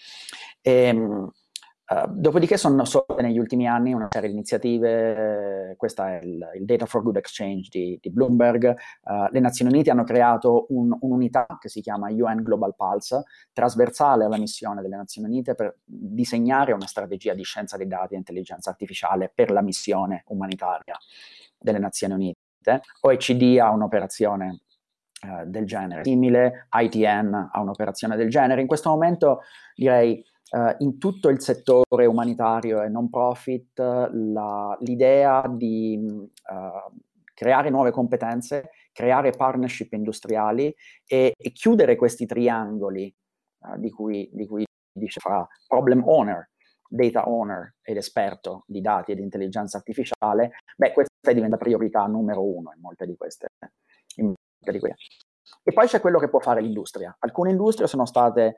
E, um, Uh, dopodiché sono sorte negli ultimi anni una serie di iniziative, eh, questa è il, il Data for Good Exchange di, di Bloomberg. Uh, le Nazioni Unite hanno creato un, un'unità che si chiama U N Global Pulse, trasversale alla missione delle Nazioni Unite per disegnare una strategia di scienza dei dati e intelligenza artificiale per la missione umanitaria delle Nazioni Unite. O E C D ha un'operazione uh, del genere simile, I T N ha un'operazione del genere. In questo momento direi Uh, in tutto il settore umanitario e non profit la, l'idea di uh, creare nuove competenze, creare partnership industriali e, e chiudere questi triangoli uh, di cui, di cui dice fra problem owner, data owner ed esperto di dati e di intelligenza artificiale, beh, questa diventa priorità numero uno in molte di queste. In molte di queste. E poi c'è quello che può fare l'industria. Alcune industrie sono state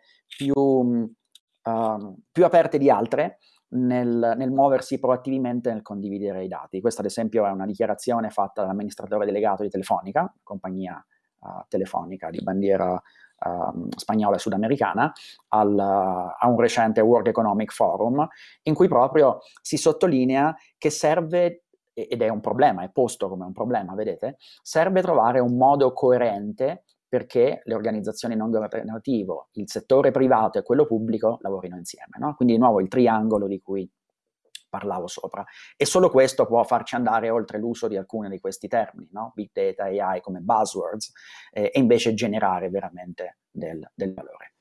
più Uh, più aperte di altre nel, nel muoversi proattivamente nel condividere i dati. Questa ad esempio è una dichiarazione fatta dall'amministratore delegato di Telefonica, compagnia uh, telefonica di bandiera uh, spagnola e sudamericana, al, uh, a un recente World Economic Forum, in cui proprio si sottolinea che serve, ed è un problema, è posto come un problema, vedete, serve trovare un modo coerente perché le organizzazioni non governative, il settore privato e quello pubblico lavorino insieme, no? Quindi di nuovo il triangolo di cui parlavo sopra. E solo questo può farci andare oltre l'uso di alcuni di questi termini, no? Big data, A I come buzzwords, eh, e invece generare veramente del, del valore.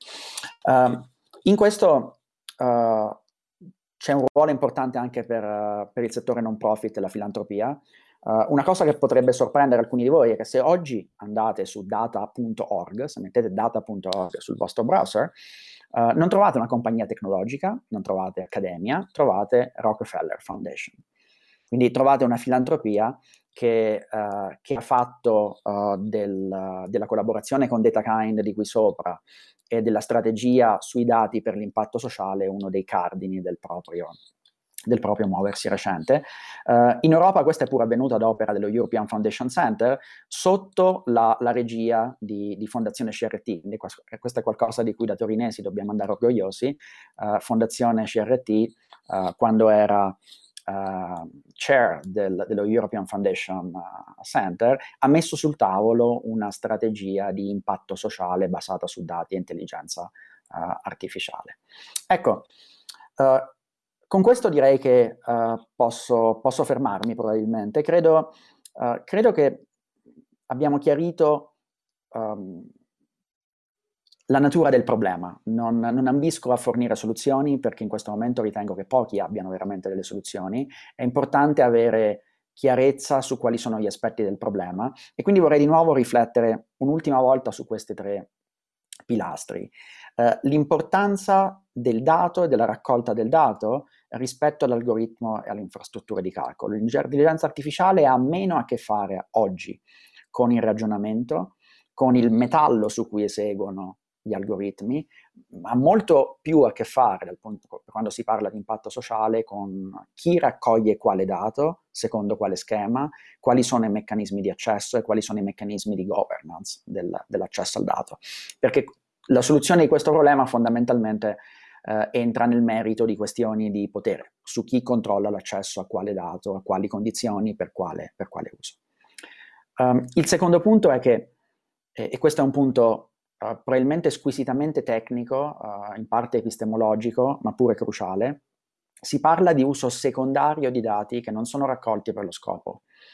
Uh, in questo uh, c'è un ruolo importante anche per, uh, per il settore non profit e la filantropia. Uh, una cosa che potrebbe sorprendere alcuni di voi è che se oggi andate su data punto org, se mettete data punto org sul vostro browser, uh, non trovate una compagnia tecnologica, non trovate accademia, trovate Rockefeller Foundation. Quindi trovate una filantropia che, uh, che ha fatto uh, del, della collaborazione con DataKind di qui sopra e della strategia sui dati per l'impatto sociale uno dei cardini del proprio del proprio muoversi recente. Uh, in Europa questo è pure avvenuto ad opera dello European Foundation Center sotto la, la regia di, di Fondazione C R T. Quindi questo è qualcosa di cui da torinesi dobbiamo andare orgogliosi. Uh, Fondazione C R T, uh, quando era uh, chair del, dello European Foundation Center, ha messo sul tavolo una strategia di impatto sociale basata su dati e intelligenza uh, artificiale. Ecco, uh, con questo direi che uh, posso, posso fermarmi probabilmente. Credo, uh, credo che abbiamo chiarito um, la natura del problema. Non, non ambisco a fornire soluzioni perché in questo momento ritengo che pochi abbiano veramente delle soluzioni. È importante avere chiarezza su quali sono gli aspetti del problema e quindi vorrei di nuovo riflettere un'ultima volta su questi tre pilastri. Uh, l'importanza del dato e della raccolta del dato rispetto all'algoritmo e alle infrastrutture di calcolo. L'intelligenza artificiale ha meno a che fare oggi con il ragionamento, con il metallo su cui eseguono gli algoritmi, ha molto più a che fare dal punto, quando si parla di impatto sociale, con chi raccoglie quale dato, secondo quale schema, quali sono i meccanismi di accesso e quali sono i meccanismi di governance del, dell'accesso al dato. Perché la soluzione di questo problema fondamentalmente eh, entra nel merito di questioni di potere, su chi controlla l'accesso a quale dato, a quali condizioni, per quale, per quale uso. Um, il secondo punto è che, eh, e questo è un punto Uh, probabilmente squisitamente tecnico, uh, in parte epistemologico, ma pure cruciale, si parla di uso secondario di dati che non sono raccolti per lo scopo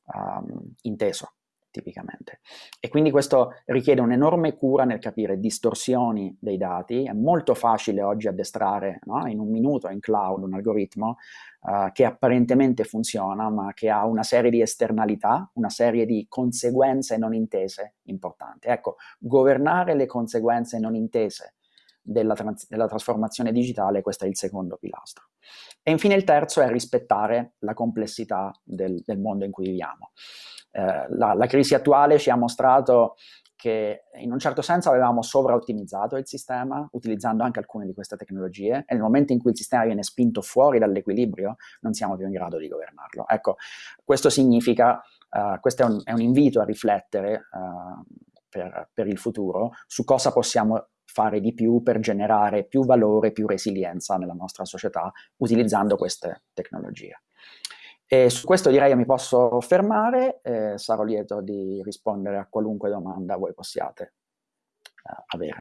um, inteso tipicamente. E quindi questo richiede un'enorme cura nel capire distorsioni dei dati. È molto facile oggi addestrare, no, in un minuto in cloud un algoritmo uh, che apparentemente funziona, ma che ha una serie di esternalità, una serie di conseguenze non intese importanti. Ecco, governare le conseguenze non intese della, trans- della trasformazione digitale, questo è il secondo pilastro. E infine il terzo è rispettare la complessità del, del mondo in cui viviamo. Eh, la, la crisi attuale ci ha mostrato che in un certo senso avevamo sovraottimizzato il sistema, utilizzando anche alcune di queste tecnologie, e nel momento in cui il sistema viene spinto fuori dall'equilibrio non siamo più in grado di governarlo. Ecco, questo significa, uh, questo è un, è un invito a riflettere uh, per, per il futuro su cosa possiamo fare di più per generare più valore, più resilienza nella nostra società utilizzando queste tecnologie. E su questo direi che mi posso fermare, eh, sarò lieto di rispondere a qualunque domanda voi possiate uh, avere.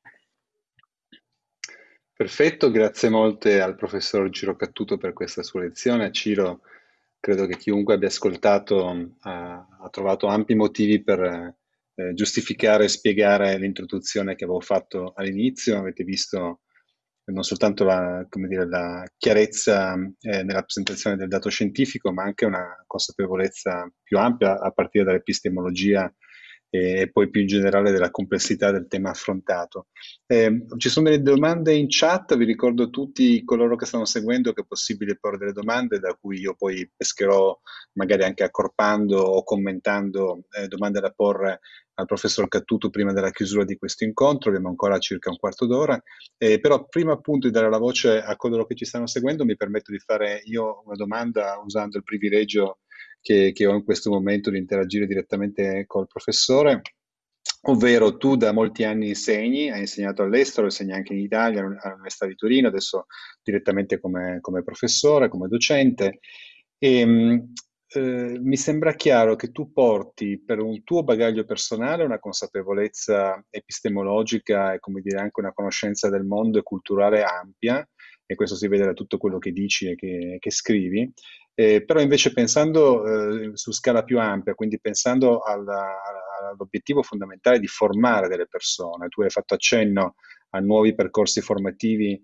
Perfetto, grazie molte al professor Ciro Cattuto per questa sua lezione. Ciro, credo che chiunque abbia ascoltato ha, ha trovato ampi motivi per eh, giustificare e spiegare l'introduzione che avevo fatto all'inizio. Avete visto non soltanto la, come dire, la chiarezza eh, nella presentazione del dato scientifico, ma anche una consapevolezza più ampia a partire dall'epistemologia e, e poi più in generale della complessità del tema affrontato. Eh, ci sono delle domande in chat, vi ricordo a tutti coloro che stanno seguendo che è possibile porre delle domande da cui io poi pescherò magari anche accorpando o commentando eh, domande da porre al professor Cattuto prima della chiusura di questo incontro. Abbiamo ancora circa un quarto d'ora, eh, però prima appunto di dare la voce a coloro che ci stanno seguendo mi permetto di fare io una domanda usando il privilegio che, che ho in questo momento di interagire direttamente col professore. Ovvero, tu da molti anni insegni, hai insegnato all'estero, insegni anche in Italia, all'Università di Torino, adesso direttamente come, come professore, come docente. E, mh, eh, mi sembra chiaro che tu porti per un tuo bagaglio personale una consapevolezza epistemologica e, come dire, anche una conoscenza del mondo e culturale ampia, e questo si vede da tutto quello che dici e che, che scrivi. Eh, però invece pensando eh, su scala più ampia, quindi pensando alla- all'obiettivo fondamentale di formare delle persone, tu hai fatto accenno a nuovi percorsi formativi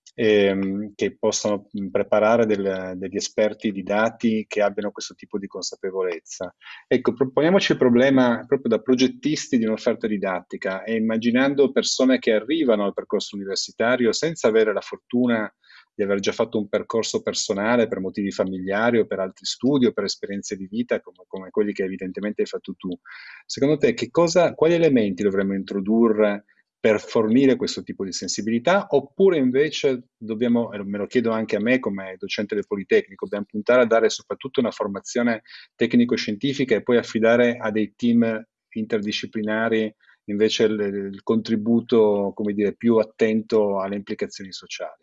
ehm, che possano mh, preparare del- degli esperti di dati che abbiano questo tipo di consapevolezza. Ecco, proponiamoci il problema proprio da progettisti di un'offerta didattica e immaginando persone che arrivano al percorso universitario senza avere la fortuna di aver già fatto un percorso personale per motivi familiari o per altri studi o per esperienze di vita come, come quelli che evidentemente hai fatto tu. Secondo te, che cosa, quali elementi dovremmo introdurre per fornire questo tipo di sensibilità? Oppure invece dobbiamo, e me lo chiedo anche a me come docente del Politecnico, dobbiamo puntare a dare soprattutto una formazione tecnico-scientifica e poi affidare a dei team interdisciplinari invece il, il contributo, come dire, più attento alle implicazioni sociali?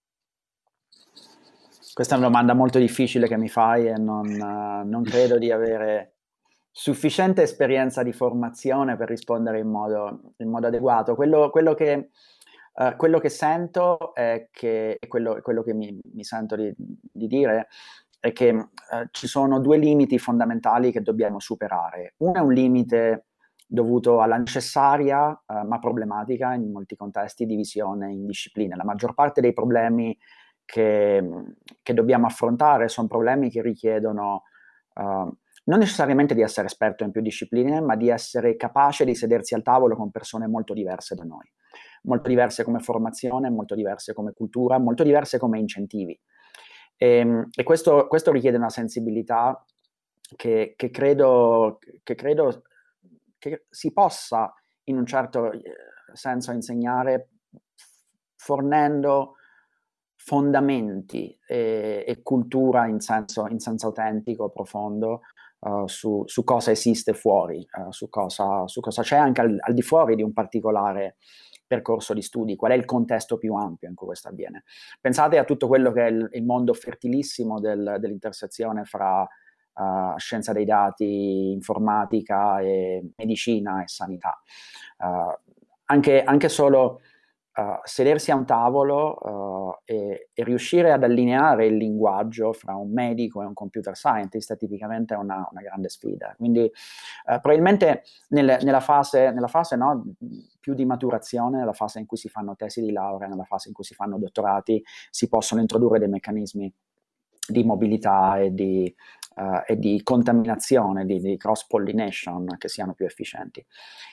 Questa è una domanda molto difficile che mi fai e non, uh, non credo di avere sufficiente esperienza di formazione per rispondere in modo, in modo adeguato. Quello, quello, che, uh, quello che sento è che, e quello, quello che mi, mi sento di, di dire è che uh, ci sono due limiti fondamentali che dobbiamo superare. Uno è un limite dovuto alla necessaria, uh, ma problematica in molti contesti, divisione in discipline. La maggior parte dei problemi che, che dobbiamo affrontare sono problemi che richiedono uh, non necessariamente di essere esperto in più discipline, ma di essere capace di sedersi al tavolo con persone molto diverse da noi, molto diverse come formazione, molto diverse come cultura, molto diverse come incentivi. E, e questo, questo richiede una sensibilità che, che, credo, che credo che si possa in un certo senso insegnare fornendo fondamenti e, e cultura in senso, in senso autentico, profondo, uh, su, su cosa esiste fuori, uh, su, cosa, su cosa c'è anche al, al di fuori di un particolare percorso di studi, qual è il contesto più ampio in cui questo avviene. Pensate a tutto quello che è il, il mondo fertilissimo del, dell'intersezione fra uh, scienza dei dati, informatica e medicina e sanità. Uh, anche, anche solo uh, sedersi a un tavolo uh, e, e riuscire ad allineare il linguaggio fra un medico e un computer scientist è tipicamente una, una grande sfida. Quindi uh, probabilmente nel, nella fase, nella fase no, più di maturazione, nella fase in cui si fanno tesi di laurea, nella fase in cui si fanno dottorati, si possono introdurre dei meccanismi di mobilità e di, uh, e di contaminazione, di, di cross-pollination che siano più efficienti.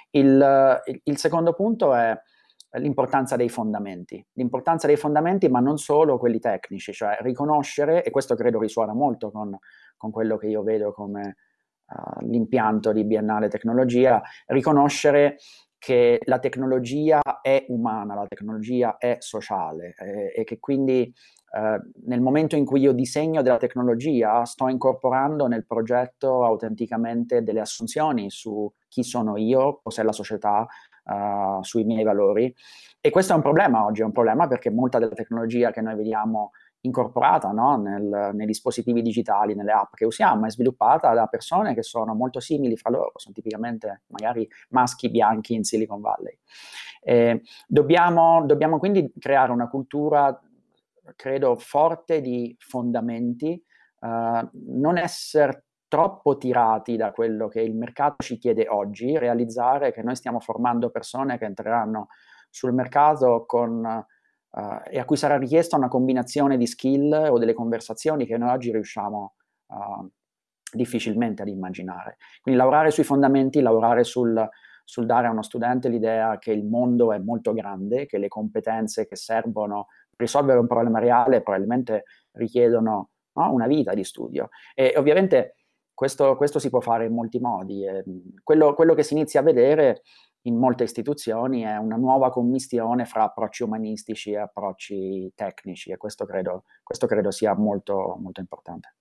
Il, il, il secondo punto è l'importanza dei fondamenti, l'importanza dei fondamenti, ma non solo quelli tecnici, cioè riconoscere, e questo credo risuona molto con, con quello che io vedo come uh, l'impianto di Biennale Tecnologia, riconoscere che la tecnologia è umana, la tecnologia è sociale eh, e che quindi eh, nel momento in cui io disegno della tecnologia sto incorporando nel progetto autenticamente delle assunzioni su chi sono io, cos'è la società, uh, sui miei valori. E questo è un problema oggi, è un problema perché molta della tecnologia che noi vediamo incorporata no, nel, nei dispositivi digitali, nelle app che usiamo, è sviluppata da persone che sono molto simili fra loro, sono tipicamente magari maschi bianchi in Silicon Valley. Eh, dobbiamo, dobbiamo quindi creare una cultura, credo, forte di fondamenti, uh, non essere troppo tirati da quello che il mercato ci chiede oggi, realizzare che noi stiamo formando persone che entreranno sul mercato con... Uh, e a cui sarà richiesta una combinazione di skill o delle conversazioni che noi oggi riusciamo uh, difficilmente ad immaginare. Quindi lavorare sui fondamenti, lavorare sul, sul dare a uno studente l'idea che il mondo è molto grande, che le competenze che servono per risolvere un problema reale probabilmente richiedono no, una vita di studio. E ovviamente questo, questo si può fare in molti modi. E quello, quello che si inizia a vedere in molte istituzioni è una nuova commistione fra approcci umanistici e approcci tecnici e questo credo, questo credo sia molto, molto importante.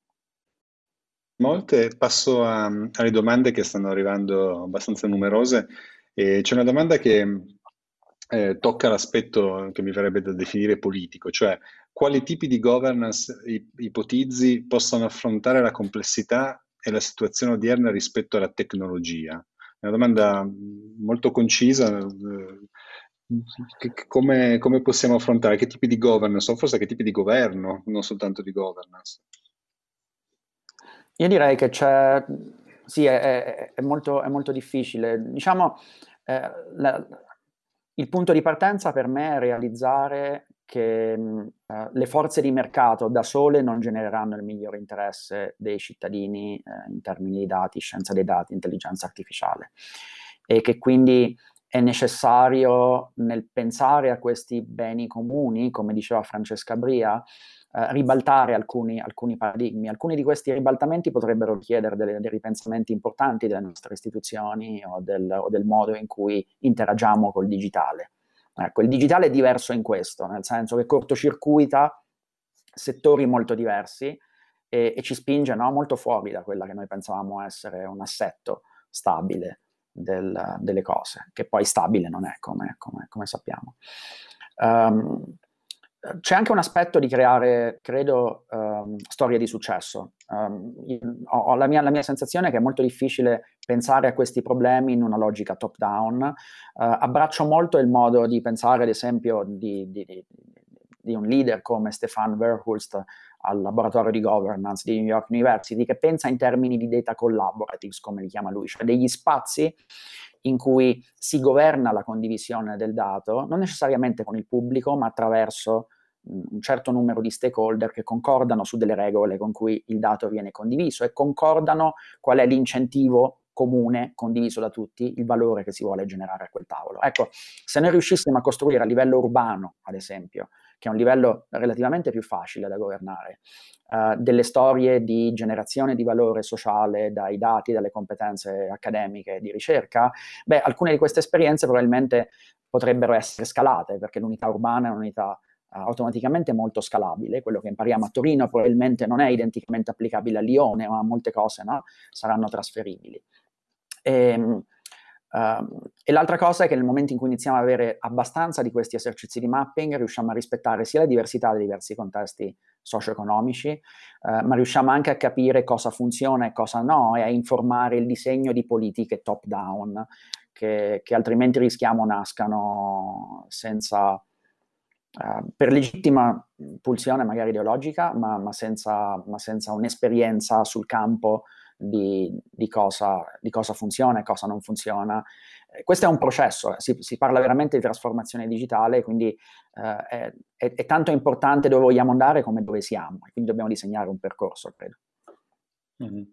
Molte, passo a- alle domande che stanno arrivando abbastanza numerose. E c'è una domanda che eh, tocca l'aspetto che mi verrebbe da definire politico, cioè quali tipi di governance i- ipotizzi possano affrontare la complessità e la situazione odierna rispetto alla tecnologia? È una domanda mh, molto concisa. eh, che- che- come, come possiamo affrontare? Che tipi di governance, o forse che tipi di governo, non soltanto di governance? Io direi che c'è, sì, è, è- è molto, è molto difficile. Diciamo, eh, la- il punto di partenza per me è realizzare che mh, eh, le forze di mercato da sole non genereranno il migliore interesse dei cittadini eh, in termini di dati, scienza dei dati, intelligenza artificiale e che quindi è necessario nel pensare a questi beni comuni, come diceva Francesca Bria, eh, ribaltare alcuni, alcuni paradigmi. Alcuni di questi ribaltamenti potrebbero richiedere delle, dei ripensamenti importanti delle nostre istituzioni o del, o del modo in cui interagiamo col digitale. Ecco, il digitale è diverso in questo, nel senso che cortocircuita settori molto diversi e, e ci spinge no, molto fuori da quella che noi pensavamo essere un assetto stabile del, delle cose, che poi stabile non è, come, come, come sappiamo. Um, c'è anche un aspetto di creare, credo, um, storie di successo. Um, ho, ho la, mia, la, mia, sensazione è che è molto difficile pensare a questi problemi in una logica top-down. Uh, abbraccio molto il modo di pensare, ad esempio, di, di, di, di un leader come Stefan Verhulst al laboratorio di governance di New York University, che pensa in termini di data collaboratives, come li chiama lui, cioè degli spazi in cui si governa la condivisione del dato, non necessariamente con il pubblico, ma attraverso un certo numero di stakeholder che concordano su delle regole con cui il dato viene condiviso e concordano qual è l'incentivo comune, condiviso da tutti, il valore che si vuole generare a quel tavolo. Ecco, se noi riuscissimo a costruire a livello urbano, ad esempio, che è un livello relativamente più facile da governare, uh, delle storie di generazione di valore sociale dai dati, dalle competenze accademiche di ricerca, beh, alcune di queste esperienze probabilmente potrebbero essere scalate, perché l'unità urbana è un'unità uh, automaticamente molto scalabile. Quello che impariamo a Torino probabilmente non è identicamente applicabile a Lione, ma molte cose no, saranno trasferibili. E, Uh, e l'altra cosa è che nel momento in cui iniziamo ad avere abbastanza di questi esercizi di mapping, riusciamo a rispettare sia la diversità dei diversi contesti socio-economici, uh, ma riusciamo anche a capire cosa funziona e cosa no, e a informare il disegno di politiche top-down che, che altrimenti rischiamo nascano senza, uh, per legittima pulsione magari ideologica, ma, ma, senza, ma senza un'esperienza sul campo di, di, cosa, di cosa funziona e cosa non funziona. Eh, questo è un processo, eh. si, si parla veramente di trasformazione digitale, quindi eh, è, è, è tanto importante dove vogliamo andare come dove siamo, quindi dobbiamo disegnare un percorso, credo. Mm-hmm.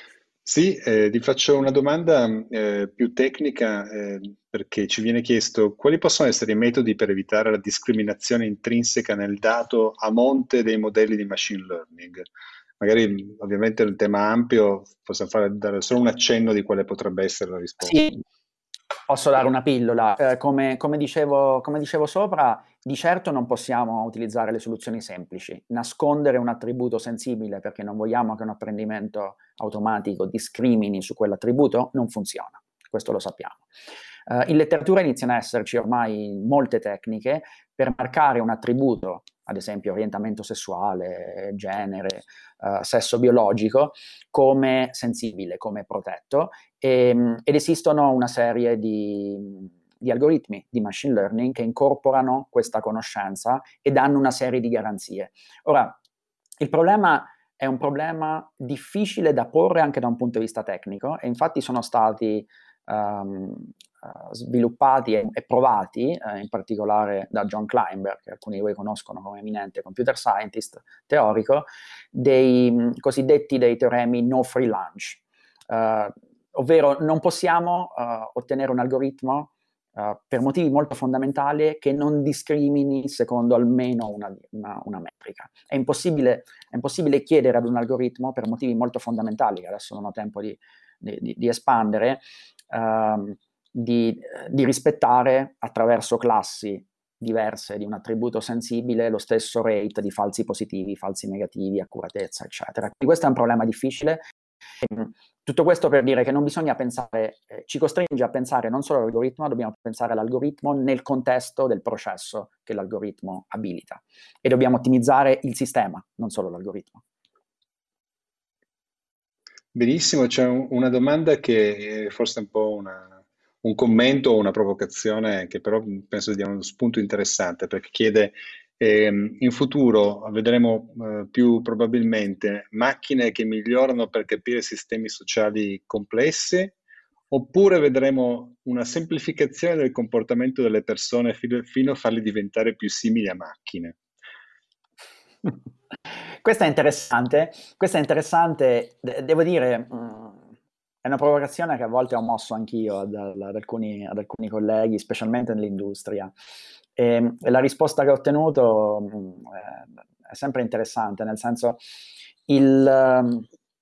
Sì, eh, ti faccio una domanda eh, più tecnica eh, perché ci viene chiesto quali possono essere i metodi per evitare la discriminazione intrinseca nel dato a monte dei modelli di machine learning. Magari ovviamente è un tema ampio, possiamo fare, dare solo un accenno di quale potrebbe essere la risposta. Sì, posso dare una pillola. Eh, come, come dicevo, come dicevo sopra, di certo non possiamo utilizzare le soluzioni semplici. Nascondere un attributo sensibile perché non vogliamo che un apprendimento automatico discrimini su quell'attributo non funziona. Questo lo sappiamo. Uh, in letteratura iniziano a esserci ormai molte tecniche per marcare un attributo, ad esempio orientamento sessuale, genere, uh, sesso biologico, come sensibile, come protetto, e, ed esistono una serie di, di algoritmi di machine learning che incorporano questa conoscenza e danno una serie di garanzie. Ora, il problema è un problema difficile da porre anche da un punto di vista tecnico, e infatti sono stati Um, uh, sviluppati e, e provati, eh, in particolare da John Kleinberg, che alcuni di voi conoscono come eminente computer scientist teorico, dei mh, cosiddetti dei teoremi no free lunch, uh, ovvero non possiamo uh, ottenere un algoritmo uh, per motivi molto fondamentali che non discrimini secondo almeno una, una, una metrica. È impossibile, è impossibile chiedere ad un algoritmo per motivi molto fondamentali, che adesso non ho tempo di, di, di espandere, Uh, di, di rispettare attraverso classi diverse di un attributo sensibile lo stesso rate di falsi positivi, falsi negativi, accuratezza, eccetera. Quindi questo è un problema difficile. E, tutto questo per dire che non bisogna pensare, eh, ci costringe a pensare non solo all'algoritmo, ma dobbiamo pensare all'algoritmo nel contesto del processo che l'algoritmo abilita. E dobbiamo ottimizzare il sistema, non solo l'algoritmo. Benissimo, c'è un- una domanda che è forse un po' una- un commento o una provocazione che però penso dia uno spunto interessante perché chiede ehm, in futuro vedremo eh, più probabilmente macchine che migliorano per capire sistemi sociali complessi oppure vedremo una semplificazione del comportamento delle persone fino, fino a farli diventare più simili a macchine. Questa è interessante, questa è interessante, de- devo dire, mh, è una provocazione che a volte ho mosso anch'io ad, ad alcuni, ad alcuni colleghi, specialmente nell'industria. E, e la risposta che ho ottenuto mh, è, è sempre interessante, nel senso, il,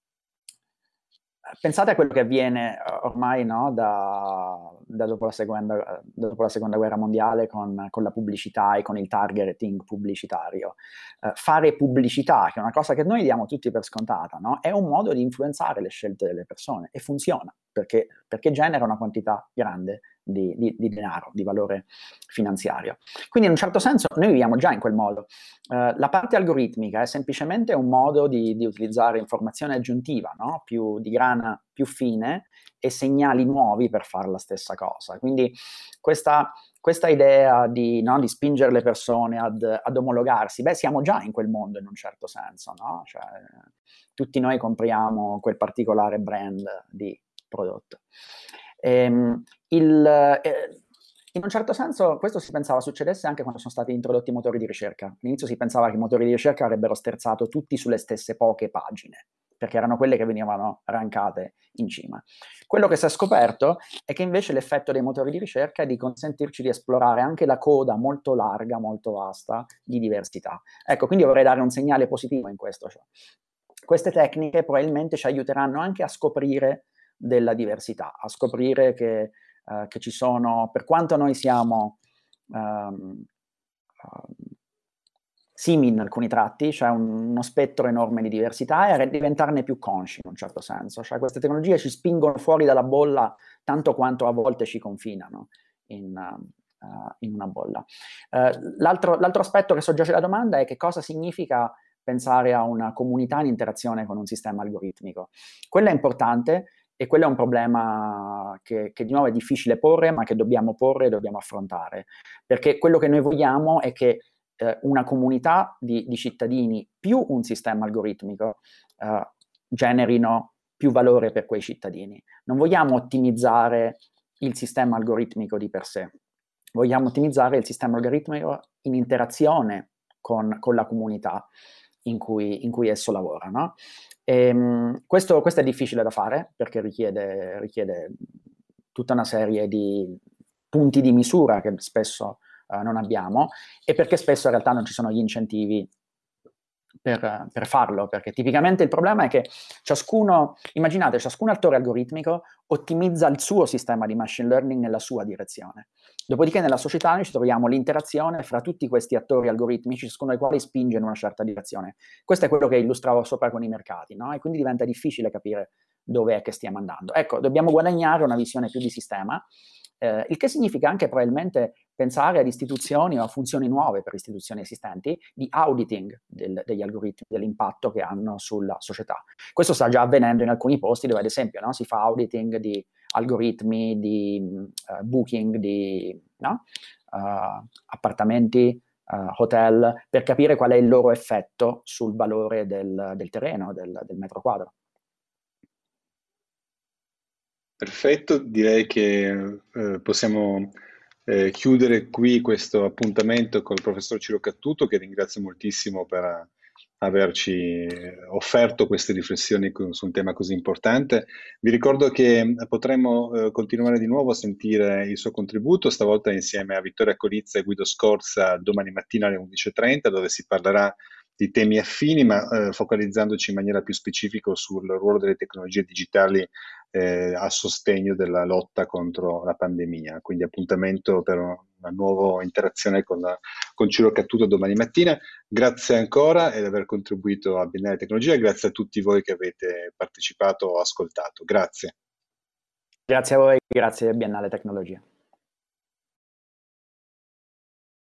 pensate a quello che avviene ormai, no, da, da, dopo la seconda, da dopo la seconda guerra mondiale con, con la pubblicità e con il targeting pubblicitario. Uh, fare pubblicità, che è una cosa che noi diamo tutti per scontata, no, è un modo di influenzare le scelte delle persone e funziona perché, perché genera una quantità grande di, di, di denaro, di valore finanziario. Quindi in un certo senso noi viviamo già in quel modo. Uh, la parte algoritmica è semplicemente un modo di, di utilizzare informazione aggiuntiva, no? Più di grana, più fine, e segnali nuovi per fare la stessa cosa. Quindi questa, questa idea di, no, di spingere le persone ad, ad omologarsi, beh, siamo già in quel mondo in un certo senso, no? Cioè, tutti noi compriamo quel particolare brand di prodotto. Ehm, il, eh, in un certo senso questo si pensava succedesse anche quando sono stati introdotti i motori di ricerca. All'inizio si pensava che i motori di ricerca avrebbero sterzato tutti sulle stesse poche pagine, perché erano quelle che venivano rankate in cima. Quello che si è scoperto è che invece l'effetto dei motori di ricerca è di consentirci di esplorare anche la coda molto larga, molto vasta di diversità. Ecco, quindi vorrei dare un segnale positivo in questo. Cioè, queste tecniche probabilmente ci aiuteranno anche a scoprire della diversità, a scoprire che, uh, che ci sono, per quanto noi siamo um, uh, simili in alcuni tratti, c'è cioè un, uno spettro enorme di diversità, e a diventarne più consci in un certo senso. Cioè queste tecnologie ci spingono fuori dalla bolla tanto quanto a volte ci confinano in, uh, uh, in una bolla. Uh, l'altro, l'altro aspetto che soggiace alla domanda è che cosa significa pensare a una comunità in interazione con un sistema algoritmico. Quello è importante, E quello è un problema che, che di nuovo è difficile porre, ma che dobbiamo porre e dobbiamo affrontare. Perché quello che noi vogliamo è che eh, una comunità di, di cittadini più un sistema algoritmico eh, generino più valore per quei cittadini. Non vogliamo ottimizzare il sistema algoritmico di per sé, vogliamo ottimizzare il sistema algoritmico in interazione con, con la comunità in cui, in cui esso lavora, no? E, questo, questo è difficile da fare perché richiede, richiede tutta una serie di punti di misura che spesso uh, non abbiamo, e perché spesso in realtà non ci sono gli incentivi per, per farlo, perché tipicamente il problema è che ciascuno, immaginate, ciascun attore algoritmico ottimizza il suo sistema di machine learning nella sua direzione. Dopodiché nella società noi ci troviamo l'interazione fra tutti questi attori algoritmici, ciascuno dei quali spinge in una certa direzione. Questo è quello che illustravo sopra con i mercati, no? E quindi diventa difficile capire dove è che stiamo andando. Ecco, dobbiamo guadagnare una visione più di sistema, eh, il che significa anche probabilmente pensare ad istituzioni o a funzioni nuove per istituzioni esistenti di auditing del, degli algoritmi, dell'impatto che hanno sulla società. Questo sta già avvenendo in alcuni posti dove ad esempio no, si fa auditing di algoritmi, di uh, booking, di no? uh, appartamenti, uh, hotel, per capire qual è il loro effetto sul valore del, del terreno, del, del metro quadro. Perfetto, direi che eh, possiamo eh, chiudere qui questo appuntamento col professor Ciro Cattuto, che ringrazio moltissimo per averci offerto queste riflessioni su un tema così importante. Vi ricordo che potremo eh, continuare di nuovo a sentire il suo contributo, stavolta insieme a Vittoria Colizza e Guido Scorza, domani mattina alle undici e trenta, dove si parlerà di temi affini, ma eh, focalizzandoci in maniera più specifica sul ruolo delle tecnologie digitali eh, a sostegno della lotta contro la pandemia. Quindi appuntamento per una nuova interazione con, con Ciro Cattuto domani mattina. Grazie ancora per aver contribuito a Biennale Tecnologia, grazie a tutti voi che avete partecipato o ascoltato. Grazie. Grazie a voi, grazie a Biennale Tecnologia.